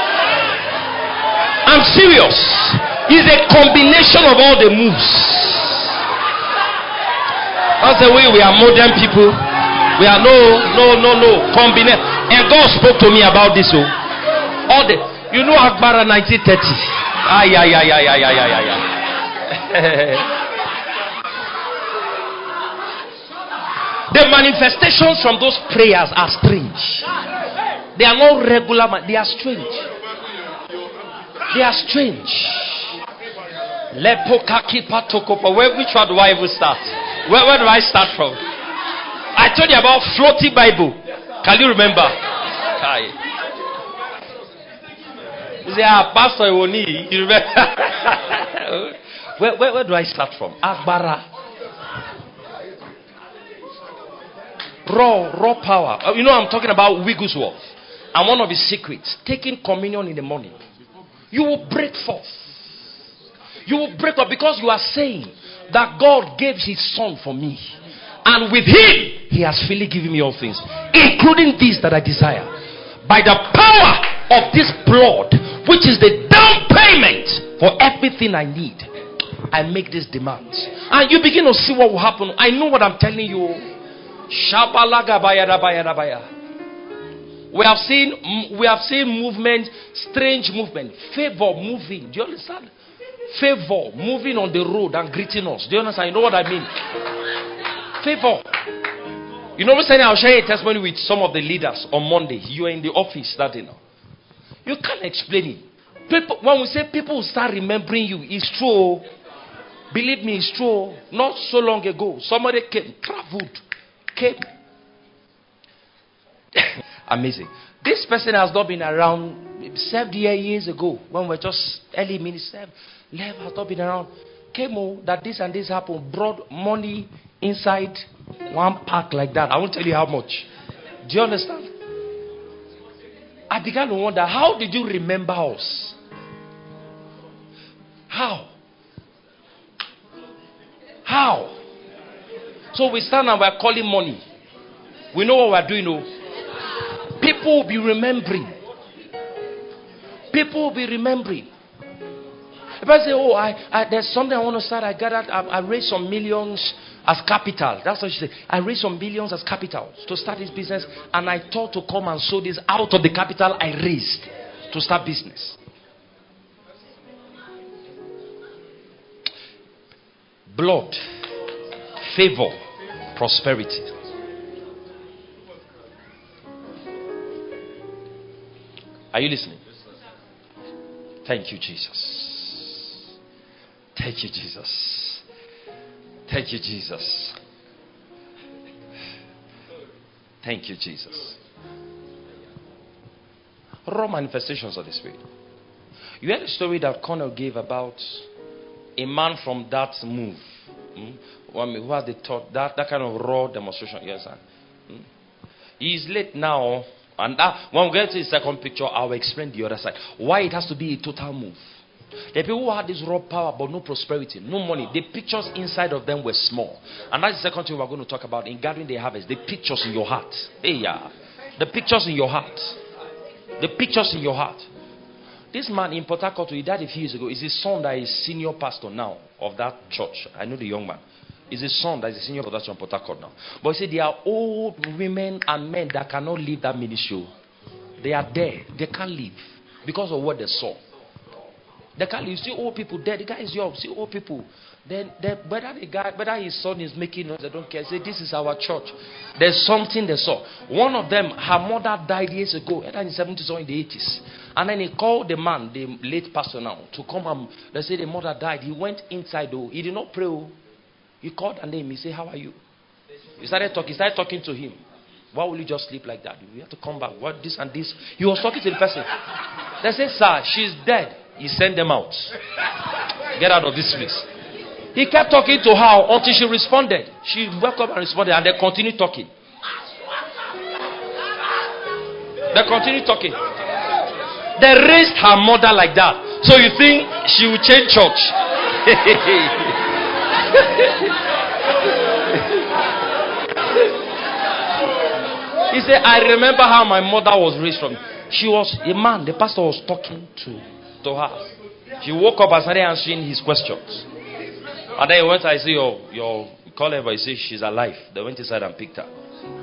I'm serious. It's a combination of all the moves. That's the way we are modern people. We are no, no, no, no. Combination. And God spoke to me about this. Oh, all the, you know, Akbara nineteen thirty. Ay, ay, ay, ay, ay, ay, ay, ay. The manifestations from those prayers are strange. They are not regular, they are strange. They are strange. Where, which one do I even start? Where, where do I start from? I told you about floating Bible. Can you remember? Kai. You say, ah, Pastor Iwoni. You remember? where, where, where do I start from? Akbara. Raw, raw power. You know, I'm talking about Wigglesworth. And one of his secrets, taking communion in the morning. You will break forth. You will break up because you are saying that God gave his son for me. And with him, he has freely given me all things, including these that I desire. By the power of this blood, which is the down payment for everything I need, I make these demands. And you begin to see what will happen. I know what I'm telling you. We have seen we have seen movement, strange movement, favor moving. Do you understand? Favor moving on the road and greeting us. Do you understand? You know what I mean? Favor. You know, recently I'll share a testimony with some of the leaders on Monday. You are in the office that day now. You can't explain it. People, when we say people will start remembering you, it's true. Believe me, it's true. Not so long ago, somebody came, traveled, came. Amazing. This person has not been around. Served here years ago when we were just early minister. Left, has not been around. Came home that this and this happened. Brought money inside one pack like that. I won't tell you how much. Do you understand? I began to wonder, how did you remember us? How? How? So we stand and we're calling money. We know what we're doing. Oh. People will be remembering. People will be remembering. If I say, oh, I, I there's something I want to start, I gathered, I, I raised some millions as capital. That's what she said. I raised some millions as capital to start this business, and I thought to come and sow this out of the capital I raised to start business. Blood, favor, prosperity. Are you listening? Thank you, Jesus. Thank you, Jesus. Thank you, Jesus. Thank you, Jesus. Raw manifestations of the Spirit. You heard a story that Connell gave about a man from that move. Hmm? Who had the thought, that, that kind of raw demonstration. Yes, sir. Hmm? He is late now. And that, when we get to the second picture, I'll explain the other side. Why it has to be a total move. The people who had this raw power but no prosperity, no money, the pictures inside of them were small. And that's the second thing we're going to talk about in gathering the harvest. The pictures in your heart. Hey, yeah. The pictures in your heart. The pictures in your heart. This man in Port Harcourt, he died a few years ago. Is his son that is senior pastor now of that church. I know the young man. Is his son that is a senior pastor in Port Harcourt now. But he said there are old women and men that cannot leave that ministry. They are there. They can't leave because of what they saw. They can't leave. You see old people there. The guy is young. See old people. Then, then whether the guy, whether his son is making noise, they don't care. Say this is our church. There's something they saw. One of them, her mother died years ago, either in the seventies or in the eighties. And then he called the man, the late pastor now, to come and they say the mother died. He went inside though. He did not pray. He called her name. He said, "How are you?" He started talking. He started talking to him. Why will you just sleep like that? You have to come back. What this and this? He was talking to the person. They said, "Sir, she's dead." He sent them out. Get out of this place. He kept talking to her until she responded. She woke up and responded, and they continued talking. They continued talking. They raised her mother like that. So you think she will change church? He said, "I remember how my mother was raised from." She was a man. The pastor was talking to, to her. She woke up and started answering his questions. And then he went, I say, your, your, call her, but he said, she's alive. They went inside and picked her.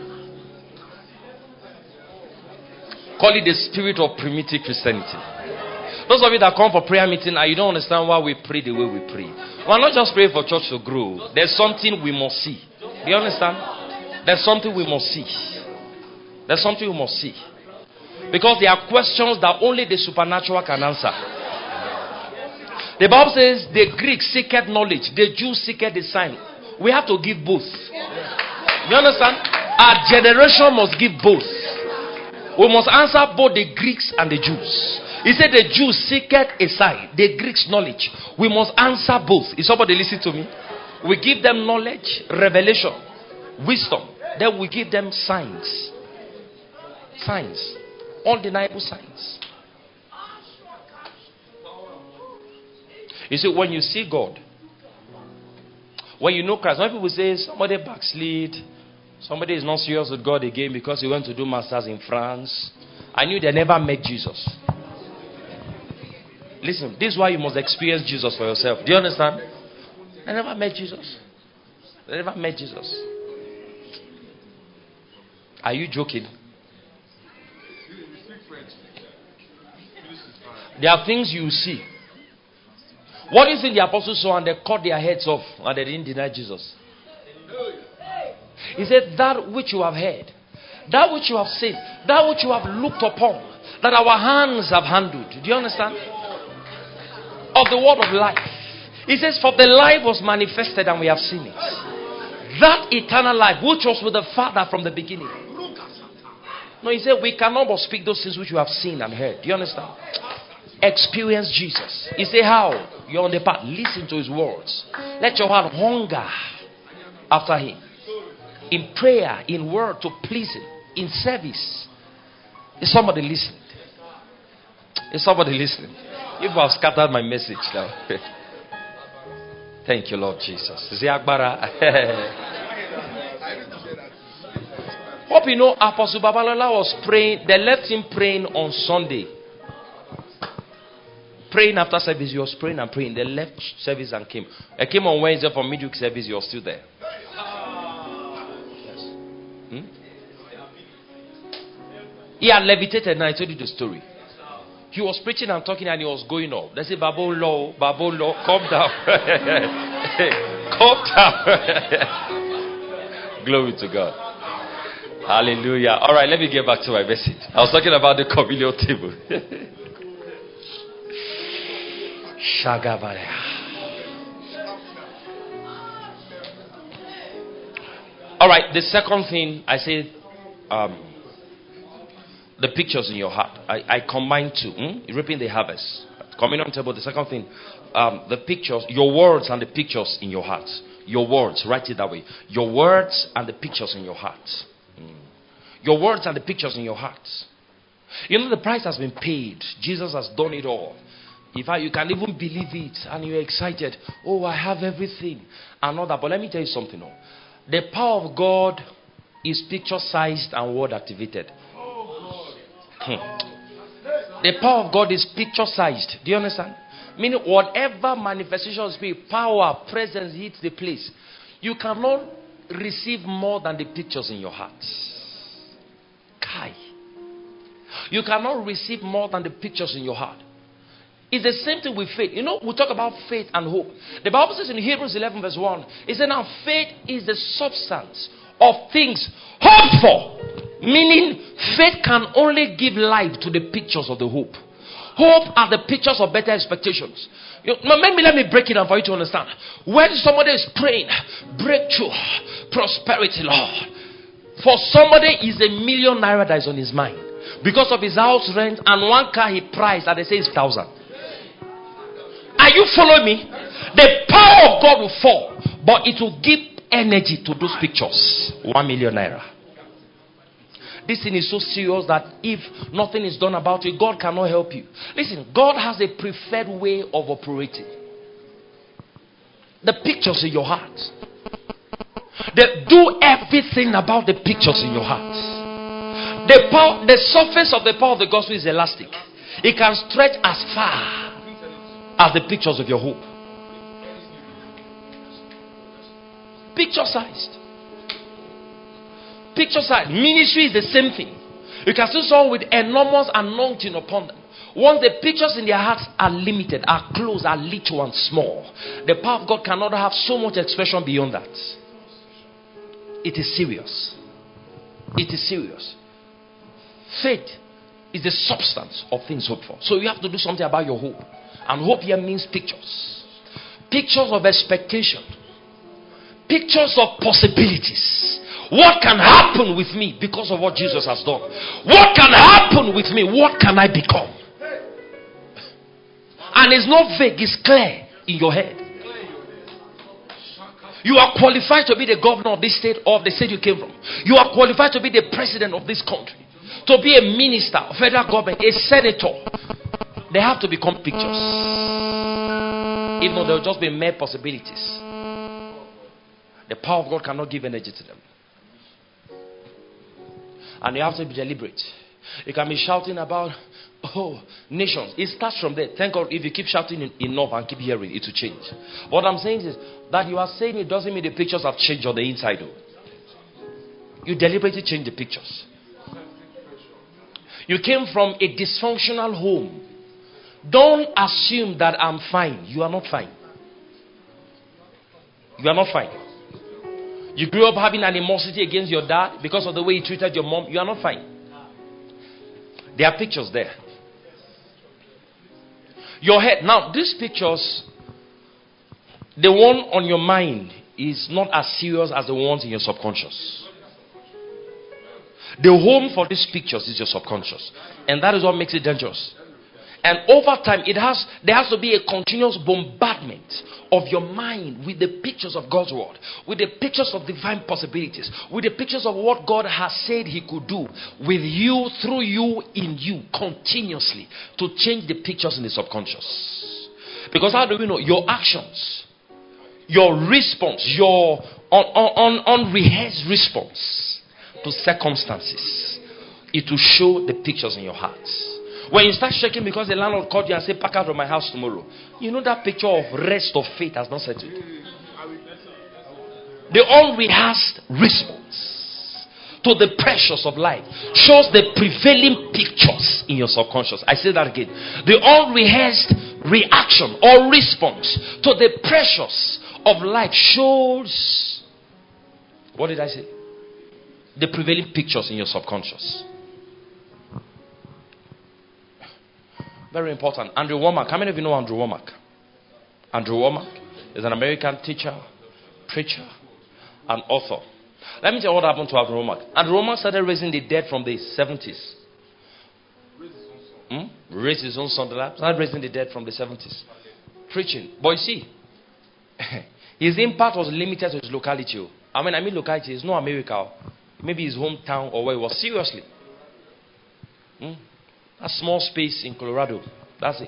Call it the spirit of primitive Christianity. Those of you that come for prayer meeting and you don't understand why we pray the way we pray. We're not just praying for church to grow. There's something we must see. Do you understand? There's something we must see. There's something we must see. Because there are questions that only the supernatural can answer. The Bible says the Greeks seeked knowledge, the Jews seeked the sign. We have to give both. You understand? Our generation must give both. We must answer both the Greeks and the Jews. He said the Jews seeked a sign, the Greeks knowledge. We must answer both. Is somebody listening to me? We give them knowledge, revelation, wisdom. Then we give them signs. Signs. Undeniable signs. You see, when you see God, when you know Christ, when people say somebody backslid, somebody is not serious with God again because he went to do masters in France, I knew they never met Jesus. Listen, this is why you must experience Jesus for yourself. Do you understand? They never met Jesus. They never met Jesus. Are you joking? There are things you see. What is it the apostles saw and they cut their heads off and they didn't deny Jesus? He said, that which you have heard, that which you have seen, that which you have looked upon, that our hands have handled. Do you understand? Of the word of life. He says, for the life was manifested and we have seen it. That eternal life which was with the Father from the beginning. No, he said, we cannot but speak those things which you have seen and heard. Do you understand? Experience Jesus. He said, how? You're on the path. Listen to his words. Let your heart hunger after him. In prayer, in word, to please him. In service. Is somebody listening? Is somebody listening? If I've scattered my message now. Thank you, Lord Jesus. Hope you know Apostle Babalola was praying. They left him praying on Sunday. praying after service. He was praying and praying. They left service and came. I came on Wednesday for midweek service. He was still there. Yes. Hmm? He had levitated, and I told you the story. He was preaching and talking, and he was going up. They said, Babo Law, Babo Law, calm down. Calm down. Glory to God. Hallelujah. All right, let me get back to my message. I was talking about the communion table. Shagabaya. All right, the second thing I said, um, the pictures in your heart. I, I combine two. Hmm? Reaping the harvest. Communion table. The second thing, um, the pictures, your words and the pictures in your heart. Your words, write it that way. Your words and the pictures in your heart. Hmm. Your words and the pictures in your heart. You know the price has been paid. Jesus has done it all. In fact, you can even believe it and you're excited. Oh, I have everything and all that. But let me tell you something. No? The power of God is picture-sized and word-activated. Hmm. The power of God is picture-sized. Do you understand? Meaning whatever manifestation of spirit, power, presence hits the place, you cannot receive more than the pictures in your heart. Kai. You cannot receive more than the pictures in your heart. It's the same thing with faith. You know, we talk about faith and hope. The Bible says in Hebrews eleven verse one, it says now faith is the substance of things hoped for. Meaning faith can only give life to the pictures of the hope. Hope are the pictures of better expectations. You, maybe let me break it down for you to understand. When somebody is praying, breakthrough, prosperity, Lord. For somebody is a million naira that is on his mind. Because of his house rent and one car he priced and they say it's thousand. Are you following me? The power of God will fall, but it will give energy to those pictures. One million naira. This thing is so serious that if nothing is done about it, God cannot help you. Listen, God has a preferred way of operating. The pictures in your heart. They do everything about the pictures in your heart. The power, the surface of the power of the gospel is elastic. It can stretch as far as the pictures of your hope. Picture sized. Picture sized. Ministry is the same thing. You can see someone with enormous anointing upon them. Once the pictures in their hearts are limited, are close, are little and small, the power of God cannot have so much expression beyond that. It is serious. It is serious. Faith is the substance of things hoped for. So you have to do something about your hope. And hope here means pictures. Pictures of expectation. Pictures of possibilities. What can happen with me because of what Jesus has done? What can happen with me? What can I become? And it's not vague, it's clear in your head. You are qualified to be the governor of this state or of the state you came from. You are qualified to be the president of this country. To be a minister, federal government, a senator. They have to become pictures. Even though they'll just be mere possibilities. The power of God cannot give energy to them. And you have to be deliberate. You can be shouting about, oh, nations. It starts from there. Thank God if you keep shouting enough and keep hearing, it will change. What I'm saying is that you are saying it doesn't mean the pictures have changed on the inside. Though. You deliberately change the pictures. You came from a dysfunctional home. Don't assume that I'm fine. You are not fine. You are not fine. You grew up having animosity against your dad because of the way he treated your mom. You are not fine. There are pictures there. Your head. Now, these pictures, the one on your mind is not as serious as the ones in your subconscious. The home for these pictures is your subconscious. And that is what makes it dangerous. And over time, it has there has to be a continuous bombardment of your mind with the pictures of God's word, with the pictures of divine possibilities, with the pictures of what God has said he could do with you, through you, in you, continuously, to change the pictures in the subconscious. Because how do we know? Your actions, your response, your un- un- un- unrehearsed response to circumstances, it will show the pictures in your heart. When you start shaking because the landlord called you and said, pack out of my house tomorrow, you know that picture of rest of faith has not settled. The unrehearsed response to the pressures of life shows the prevailing pictures in your subconscious. I say that again. The unrehearsed reaction or response to the pressures of life shows, what did I say? The prevailing pictures in your subconscious. Very important. Andrew Womack. How many of you know Andrew Womack? Andrew Womack is an American teacher, preacher, and author. Let me tell you what happened to Andrew Womack. Andrew Womack started raising the dead from the seventies. Hmm? Raised his own son to life. Started raising the dead from the seventies. Preaching. But you see, his impact was limited to his locality. I mean, I mean locality. It's not America. Maybe his hometown or where he was. Seriously. Hmm? A small space in Colorado. That's it.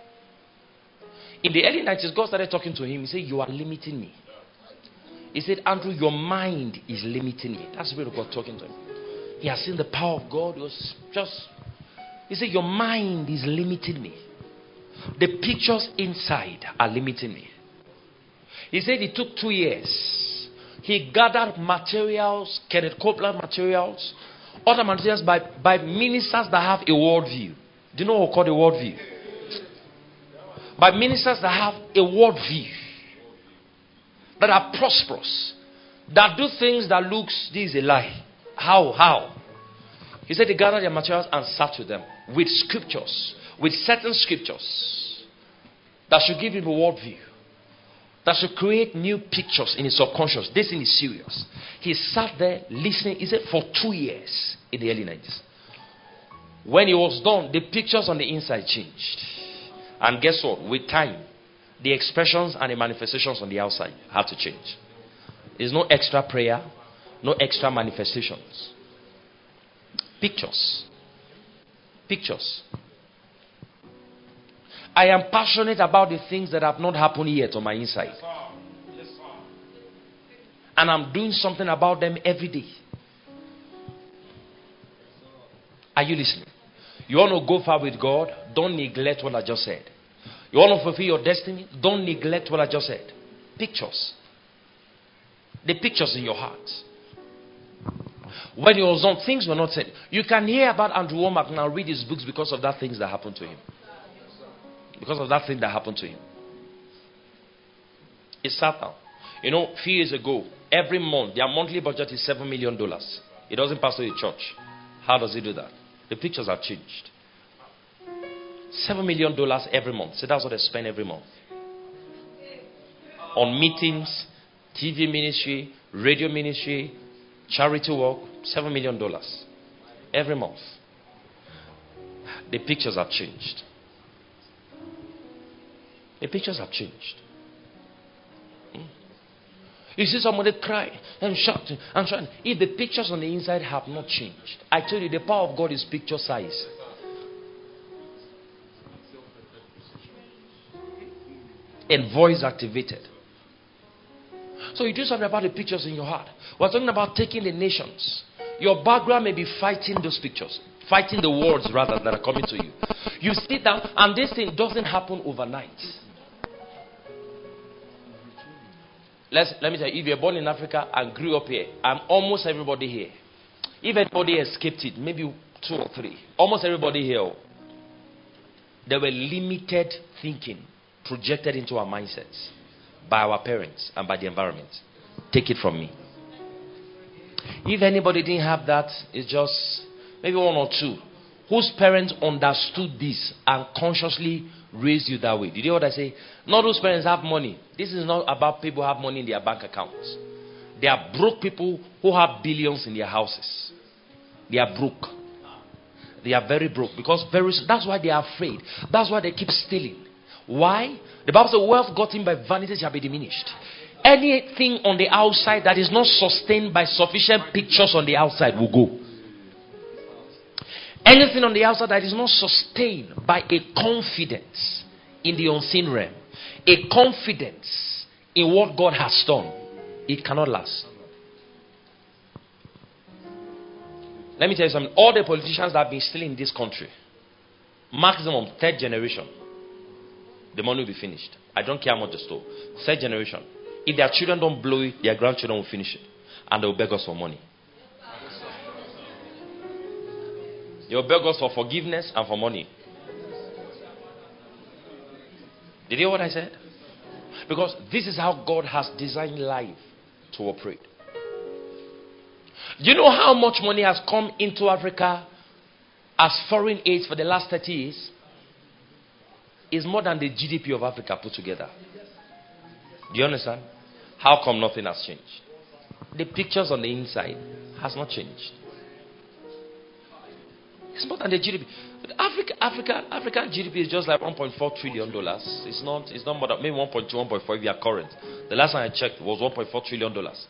In the early nineties, God started talking to him. He said, you are limiting me. He said, Andrew, your mind is limiting me. That's the way of God talking to him. He has seen the power of God. It was just, he said, your mind is limiting me. The pictures inside are limiting me. He said it took two years. He gathered materials, Kenneth Copeland materials, other materials by, by ministers that have a worldview. Do you know what we call a worldview? By ministers that have a worldview, that are prosperous, that do things that looks, this is a lie. How? How? He said he gathered their materials and sat with them with scriptures, with certain scriptures that should give him a worldview, that should create new pictures in his subconscious. This thing is serious. He sat there listening, he said, for two years in the early nineties. When he was done, the pictures on the inside changed. And guess what? With time, the expressions and the manifestations on the outside have to change. There's no extra prayer, no extra manifestations. Pictures. Pictures. I am passionate about the things that have not happened yet on my inside. And I'm doing something about them every day. Are you listening? You want to go far with God? Don't neglect what I just said. You want to fulfill your destiny? Don't neglect what I just said. Pictures. The pictures in your heart. When he was on, things were not said. You can hear about Andrew Womack now, read his books because of that things that happened to him. Because of that thing that happened to him. He sat down. You know, a few years ago, every month, their monthly budget is seven million dollars. It doesn't pass through the church. How does he do that? The pictures have changed. seven million dollars every month. So that's what they spend every month. On meetings, T V ministry, radio ministry, charity work. seven million dollars every month. The pictures have changed. The pictures have changed. Hmm. You see somebody cry and shouting and shouting. If the pictures on the inside have not changed, I tell you, the power of God is picture size. And voice activated. So you do something about the pictures in your heart. We're talking about taking the nations. Your background may be fighting those pictures, fighting the words rather that are coming to you. You sit down, and this thing doesn't happen overnight. Let's, let me tell you, if you're born in Africa and grew up here, and almost everybody here, if anybody escaped it, maybe two or three, almost everybody here, there were limited thinking projected into our mindsets by our parents and by the environment. Take it from me. If anybody didn't have that, it's just maybe one or two whose parents understood this and consciously raised you that way. Did you hear what I say? Not whose parents have money. This is not about people who have money in their bank accounts. They are broke people who have billions in their houses. They are broke. They are very broke because very. That's why they are afraid. That's why they keep stealing. Why? The Bible says wealth gotten by vanity shall be diminished. Anything on the outside that is not sustained by sufficient pictures on the outside will go. Anything on the outside that is not sustained by a confidence in the unseen realm, a confidence in what God has done, it cannot last. Let me tell you something. All the politicians that have been stealing in this country, Maximum third generation. The money will be finished. I don't care how much they stole. Third generation. If their children don't blow it, their grandchildren will finish it. And they will beg us for money. They will beg us for forgiveness and for money. Did you hear what I said? Because this is how God has designed life to operate. Do you know how much money has come into Africa as foreign aid for the last thirty years? It's more than the G D P of Africa put together. Do you understand? How come nothing has changed? The pictures on the inside has not changed. It's more than the G D P. Africa, Africa, African G D P is just like one point four trillion dollars. It's not. It's not more than maybe one point two, one point four if you are current. The last time I checked was one point four trillion dollars.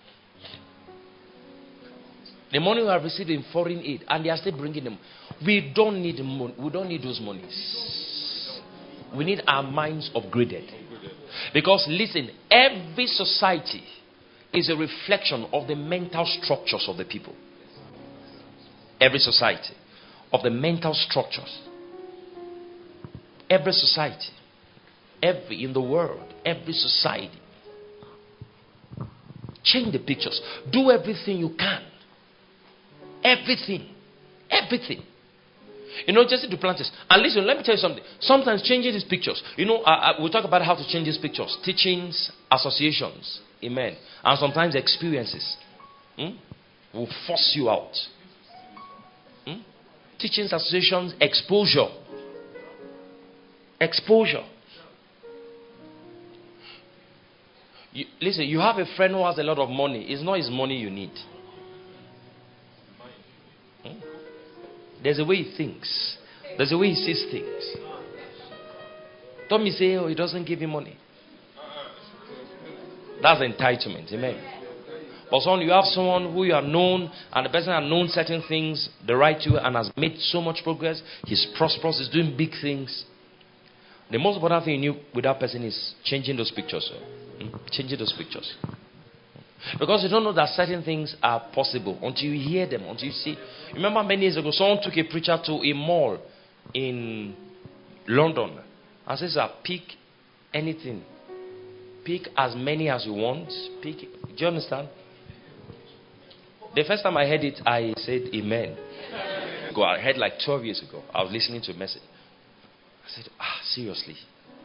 The money we have received in foreign aid, and they are still bringing them. We don't need money. We don't need those monies. We need our minds upgraded. Because listen, every society is a reflection of the mental structures of the people. Every society. Of the mental structures. Every society. Every in the world. Every society. Change the pictures. Do everything you can. Everything. Everything. You know, just to plant this. And listen, let me tell you something. Sometimes changing these pictures. You know, uh, uh, we'll talk about how to change these pictures. Teachings, associations. Amen. And sometimes experiences. Hmm? Will force you out. Hmm? Teachings, associations, exposure. Exposure. You, listen, you have a friend who has a lot of money. It's not his money you need. Hmm? There's a way he thinks. There's a way he sees things. Don't me say, oh, he doesn't give you money. That's entitlement. Amen. But someone, you have someone who you have known, and the person has known certain things the right way and has made so much progress. He's prosperous. He's doing big things. The most important thing you knew with that person is changing those pictures. Hmm? Changing those pictures. Because you don't know that certain things are possible until you hear them, until you see. Remember many years ago, someone took a preacher to a mall in London and says, pick anything. Pick as many as you want. Pick. Do you understand? The first time I heard it, I said, amen. Go, I heard like twelve years ago. I was listening to a message. I said, ah, seriously.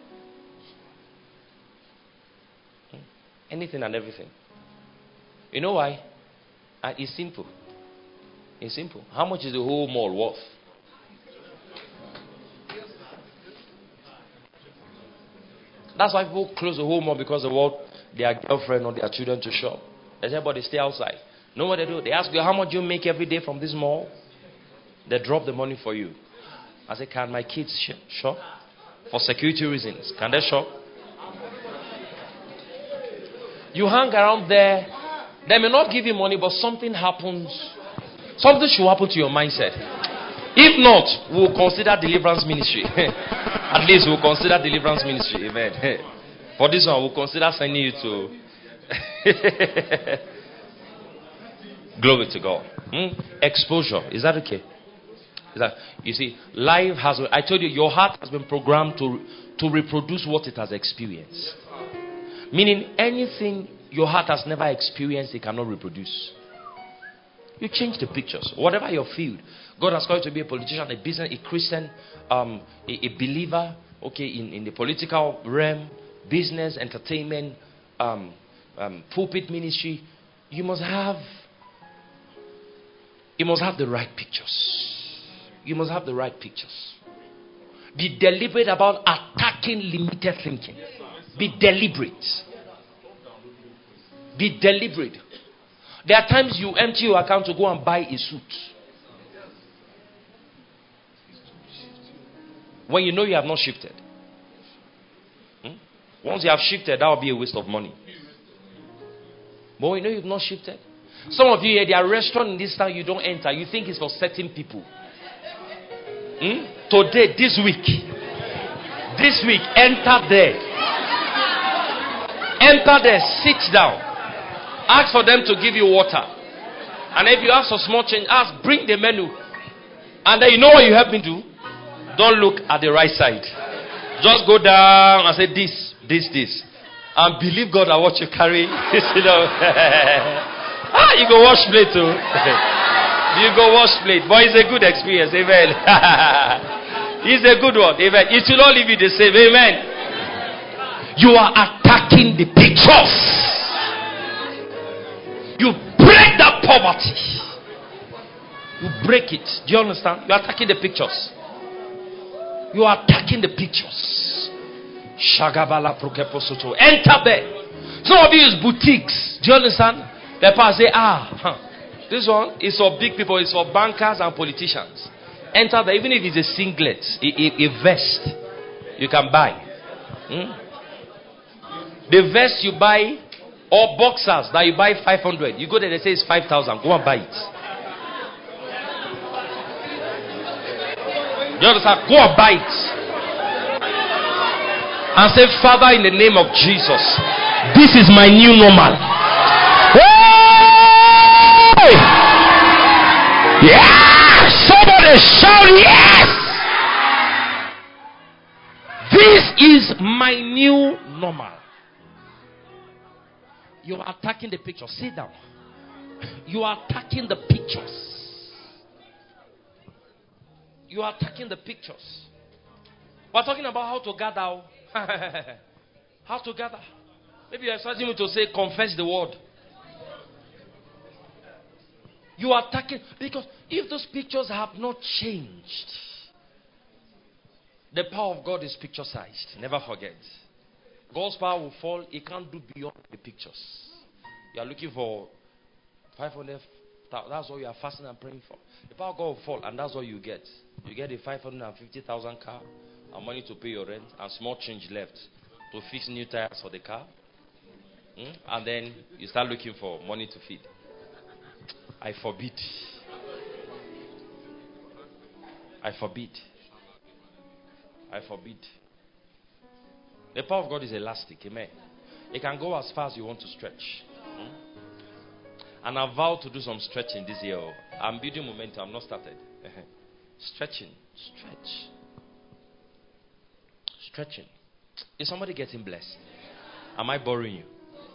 Anything and everything. You know why? Uh, it's simple. It's simple. How much is the whole mall worth? That's why people close the whole mall, because they want their girlfriend or their children to shop. Everybody stay outside. Know what they do? They ask you, how much you make every day from this mall? They drop the money for you. I say, can my kids sh- shop? For security reasons. Can they shop? You hang around there. They may not give you money, but something happens. Something should happen to your mindset. If not, we'll consider deliverance ministry. At least we'll consider deliverance ministry. Amen. For this one, we'll consider sending you to... Glory to God. Hmm? Exposure. Is that okay? Is that, you see, life has... I told you, your heart has been programmed to, to reproduce what it has experienced. Meaning, anything your heart has never experienced, it cannot reproduce. You change the pictures. Whatever your field. God has called you to be a politician, a business, a Christian, um, a, a believer, okay, in, in the political realm, business, entertainment, um, um, pulpit ministry. You must have, you must have the right pictures. You must have the right pictures. Be deliberate about attacking limited thinking. Be deliberate. Be deliberate. There are times you empty your account to go and buy a suit. When you know you have not shifted. Hmm? Once you have shifted, that will be a waste of money. But when you know you've not shifted. Some of you here, there are restaurants in this town you don't enter. You think it's for certain people. Hmm? Today, this week. This week, enter there. Enter there, sit down. Ask for them to give you water. And if you ask for small change, ask, bring the menu. And then you know what you help me do? Don't look at the right side. Just go down and say this, this, this. And believe God at what you carry. You know. Ah, you go wash plate too. You go wash plate. But it's a good experience. Amen. It's a good one. Amen. It will not leave you the same. Amen. You are attacking the pictures. You break that poverty. You break it. Do you understand? You are attacking the pictures. You are attacking the pictures. Shagabala prokeposoto. Enter there. Some of you is boutiques. Do you understand? The pastor say, ah, huh. This one is for big people. It's for bankers and politicians. Enter there. Even if it's a singlet, a, a, a vest, you can buy. Hmm? The vest you buy, or boxers that you buy five hundred. You go there, they say it's five thousand. Go and buy it. Do you understand? Go and buy it. And say, Father, in the name of Jesus, this is my new normal. Hey! Yeah! Somebody shout yes! This is my new normal. You are attacking the picture. Sit down. You are attacking the pictures. You are attacking the pictures. We're talking about how to gather. How to gather. Maybe you're expecting me to say, confess the word. You are attacking. Because if those pictures have not changed, the power of God is picture sized. Never forget. God's power will fall. It can't do beyond the pictures. You are looking for five hundred. That's all you are fasting and praying for. The power of God will fall, and that's all you get. You get a five hundred fifty thousand car, and money to pay your rent, and small change left to fix new tires for the car. Hmm? And then you start looking for money to feed. I forbid. I forbid. I forbid. The power of God is elastic. Amen. It can go as far as you want to stretch. Hmm? And I vow to do some stretching this year. I'm building momentum. I'm not started. Stretching. Stretch. Stretching. Is somebody getting blessed? Am I boring you?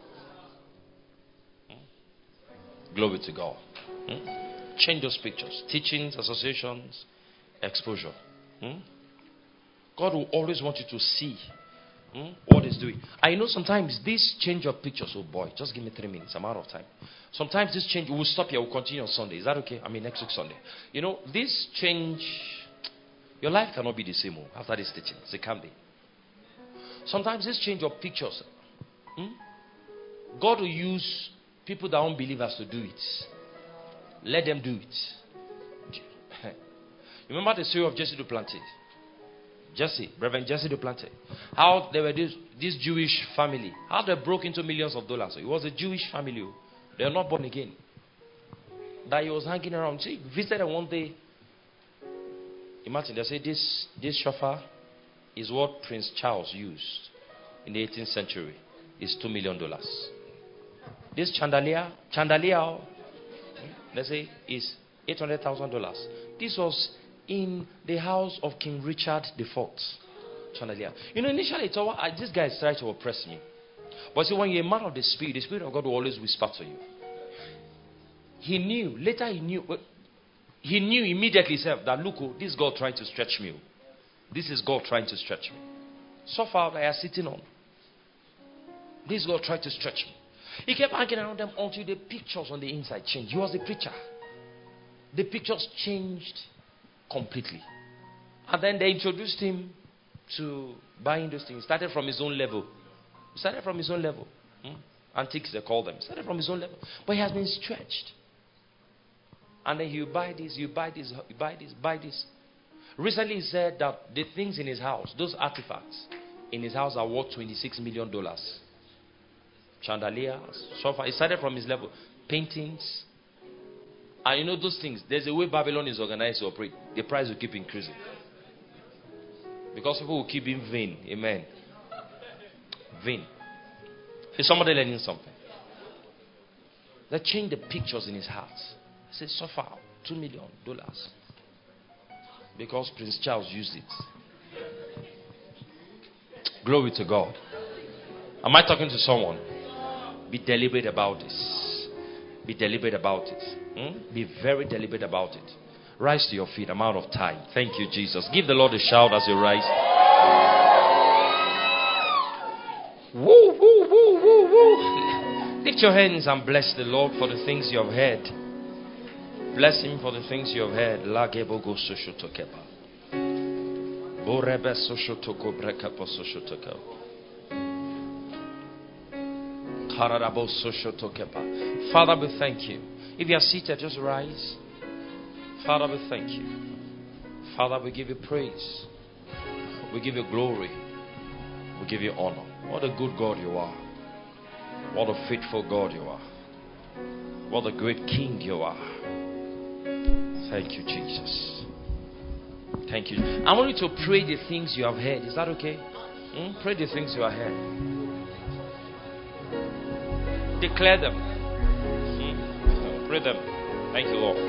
Hmm? Glory to God. Hmm? Change those pictures. Teachings, associations, exposure. Hmm? God will always want you to see hmm, what He's doing. I know sometimes this change of pictures, oh boy, just give me three minutes. I'm out of time. Sometimes this change, we'll stop here, we'll continue on Sunday. Is that okay? I mean, next week Sunday. You know, this change, your life cannot be the same after this teaching. It can't be. Sometimes this change of pictures, hmm, God will use people that aren't believers to do it. Let them do it. Remember the story of Jesse the Planted? Jesse, Reverend Jesse the Planted. How they were this, this Jewish family. How they broke into millions of dollars. It was a Jewish family. They are not born again. That he was hanging around. See, visited them one day. Imagine, they say this, this shofar is what Prince Charles used in the eighteenth century. It's two million dollars. This chandelier, chandelier, let's say, is eight hundred thousand dollars. This was in the house of King Richard the Fourth. Chandelier. You know, initially, it's all, I, this guy is trying to oppress me. But see, when you're a man of the Spirit, the Spirit of God will always whisper to you. He knew, later he knew, he knew immediately himself that, look, oh, this is God trying to stretch me. This is God trying to stretch me. So far, I are sitting on. This is God trying to stretch me. He kept hanging around them until the pictures on the inside changed. He was a preacher. The pictures changed completely. And then they introduced him to buying those things. Started from his own level. Started from his own level. Hmm? Antiques, they call them. Started from his own level. But he has been stretched. And then you buy this, you buy this, you buy this, buy this. Recently he said that the things in his house, those artifacts in his house are worth twenty-six million dollars. Chandeliers, sofa. It started from his level. Paintings. And you know those things, there's a way Babylon is organized to operate. The price will keep increasing. Because people will keep being vain. Amen. Vain. Is somebody learning something? They changed the pictures in his heart. He said, suffer two million dollars. Because Prince Charles used it. Glory to God. Am I talking to someone? Be deliberate about this. Be deliberate about it. Hmm? Be very deliberate about it. Rise to your feet. I'm out of time. Thank you, Jesus. Give the Lord a shout as you rise. Woo, woo, woo, woo, woo. Lift your hands and bless the Lord for the things you have heard. Bless Him for the things you have heard. Lagebogo soshotokeba. Borebe soshotoko brekapo soshotoko. Kararabo soshotokeba. Father, we thank you. If you are seated, just rise. Father, we thank you. Father, we give you praise. We give you glory. We give you honor. What a good God you are. What a faithful God you are. What a great King you are. Thank you, Jesus. Thank you. I want you to pray the things you have heard. Is that okay? Hmm? Pray the things you have heard. Declare them. Hmm? Pray them. Thank you, Lord.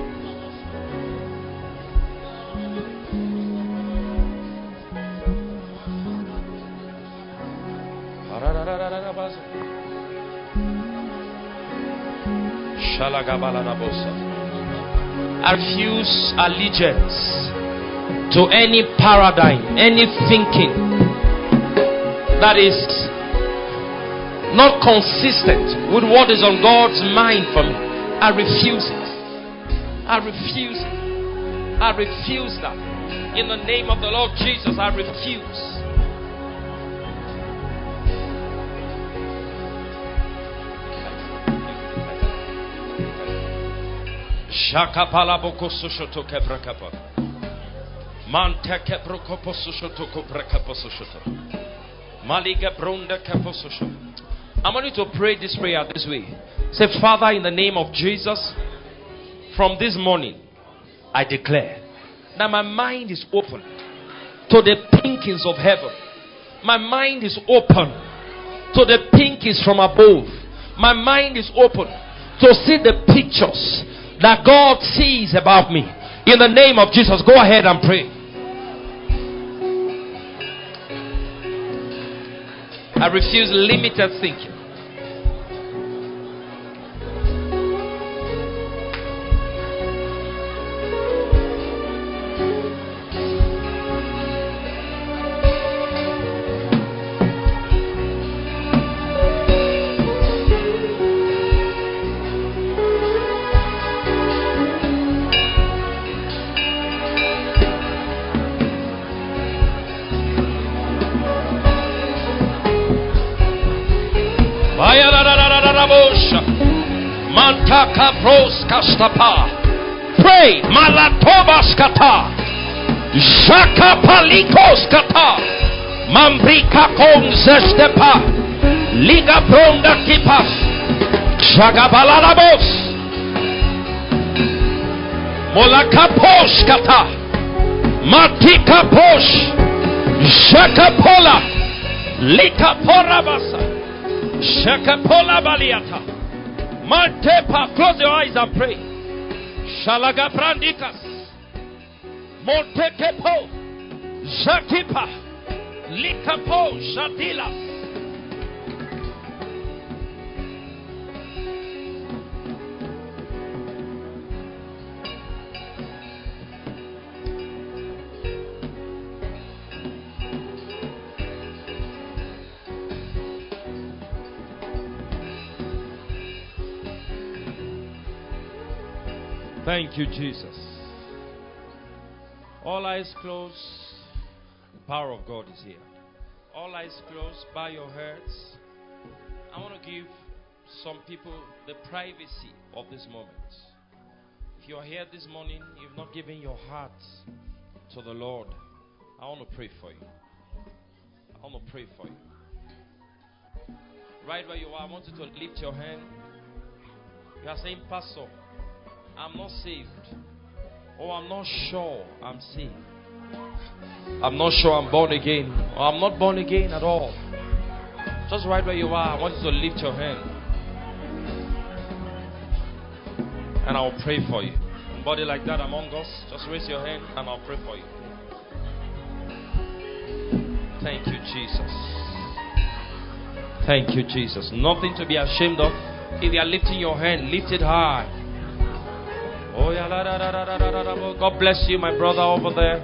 I refuse allegiance to any paradigm, any thinking that is not consistent with what is on God's mind for me. I refuse it. I refuse it. I refuse that. In the name of the Lord Jesus, I refuse. Shaka palaboko sushoto kebrakapa. Manteke brokopo sushoto kobrakapo sushoto. Maliga bronda kapo sushoto. I want you to pray this prayer this way. Say, Father, in the name of Jesus, from this morning, I declare that my mind is open to the thinkings of heaven. My mind is open to the thinkings from above. My mind is open to see the pictures that God sees about me. In the name of Jesus, go ahead and pray. I refuse limited thinking. Mantaka pros kastapa. Pray. Malatobas kata. Shaka palikos kata. Mambrika kong zestepa. Liga bronda kipas. Shagabalarabos. Molaka posh kata. Matika posh. Shaka pola. Lika porabasa. Shaka pola baliata. Mantepa, close your eyes and pray. Shalaga brandikas. Montekepo. Shakipa. Likapo. Shadilas. Thank you, Jesus. All eyes closed. The power of God is here. All eyes closed. Bow your heads. I want to give some people the privacy of this moment. If you are here this morning, you've not given your heart to the Lord, I want to pray for you. I want to pray for you. Right where you are, I want you to lift your hand. You are saying, Pastor, I'm not saved. Or I'm not sure I'm saved. I'm not sure I'm born again. Or I'm not born again at all. Just right where you are, I want you to lift your hand. And I'll pray for you. Somebody like that among us, just raise your hand and I'll pray for you. Thank you, Jesus. Thank you, Jesus. Nothing to be ashamed of. If you are lifting your hand, lift it high. Oh, yeah, la, da, da, da, da, da, da. God bless you, my brother over there.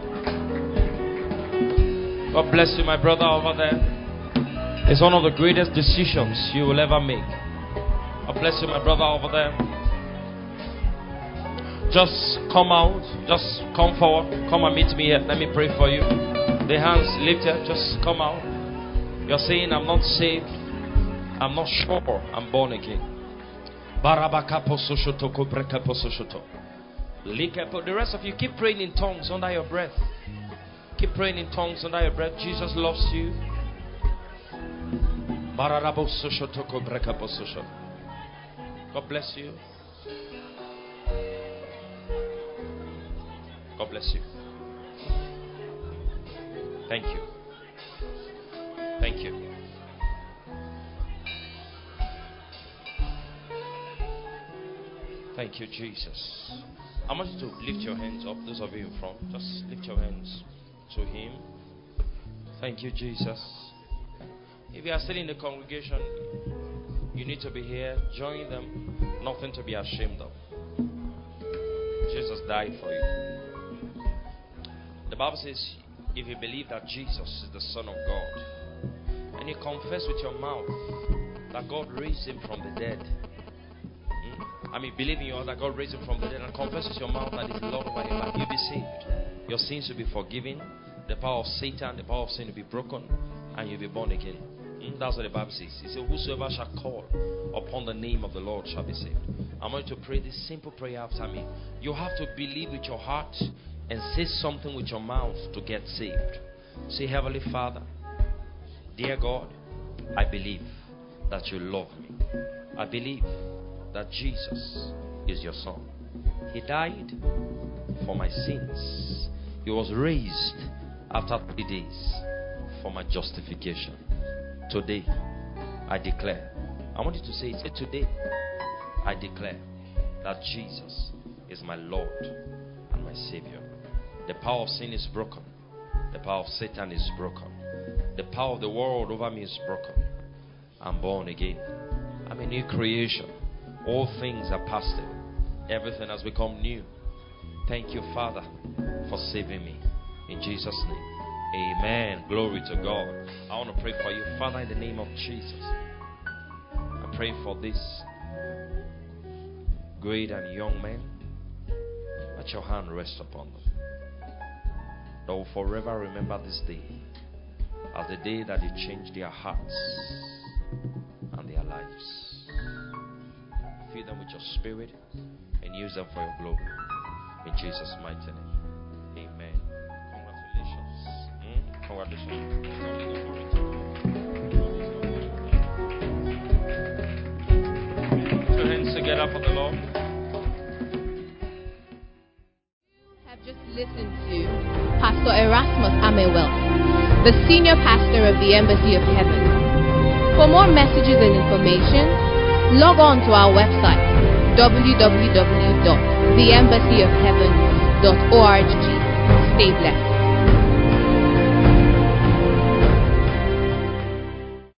God bless you, my brother over there. It's one of the greatest decisions you will ever make. God bless you, my brother over there. Just come out. Just come forward. Come and meet me here. Let me pray for you. The hands lifted. Just come out. You're saying, I'm not saved. I'm not sure I'm born again. The rest of you, keep praying in tongues under your breath. Keep praying in tongues under your breath. Jesus loves you. God bless you. God bless you. Thank you. Thank you. Thank you, Jesus. I want you to lift your hands up. Those of you in front, just lift your hands to Him. Thank you, Jesus. If you are still in the congregation, you need to be here. Join them. Nothing to be ashamed of. Jesus died for you. The Bible says, if you believe that Jesus is the Son of God, and you confess with your mouth that God raised Him from the dead, I mean, believe in your heart that God raised Him from the dead, and confess with your mouth that He's Lord over your life, you'll be saved. Your sins will be forgiven. The power of Satan, the power of sin will be broken, and you'll be born again. Mm, that's what the Bible says. It says, whosoever shall call upon the name of the Lord shall be saved. I'm going to pray this simple prayer after me. You have to believe with your heart and say something with your mouth to get saved. Say, Heavenly Father, dear God, I believe that you love me. I believe that Jesus is your Son. He died for my sins. He was raised after three days for my justification. Today, I declare. I want you to say, say today, I declare that Jesus is my Lord and my Savior. The power of sin is broken. The power of Satan is broken. The power of the world over me is broken. I'm born again. I'm a new creation. All things are past away. Everything has become new. Thank you, Father, for saving me. In Jesus' name. Amen. Glory to God. I want to pray for you. Father, in the name of Jesus, I pray for this great and young man. Let your hand rest upon them. They will forever remember this day as the day that you changed their hearts and their lives. Fill them with your spirit and use them for your glory. In Jesus' mighty name. Amen. Congratulations. Mm? Congratulations. Put your hands together for the Lord. I've just listened to Pastor Erasmus Amewell, the senior pastor of the Embassy of Heaven. For more messages and information, log on to our website w w w dot the embassy of heaven dot org. Stay blessed.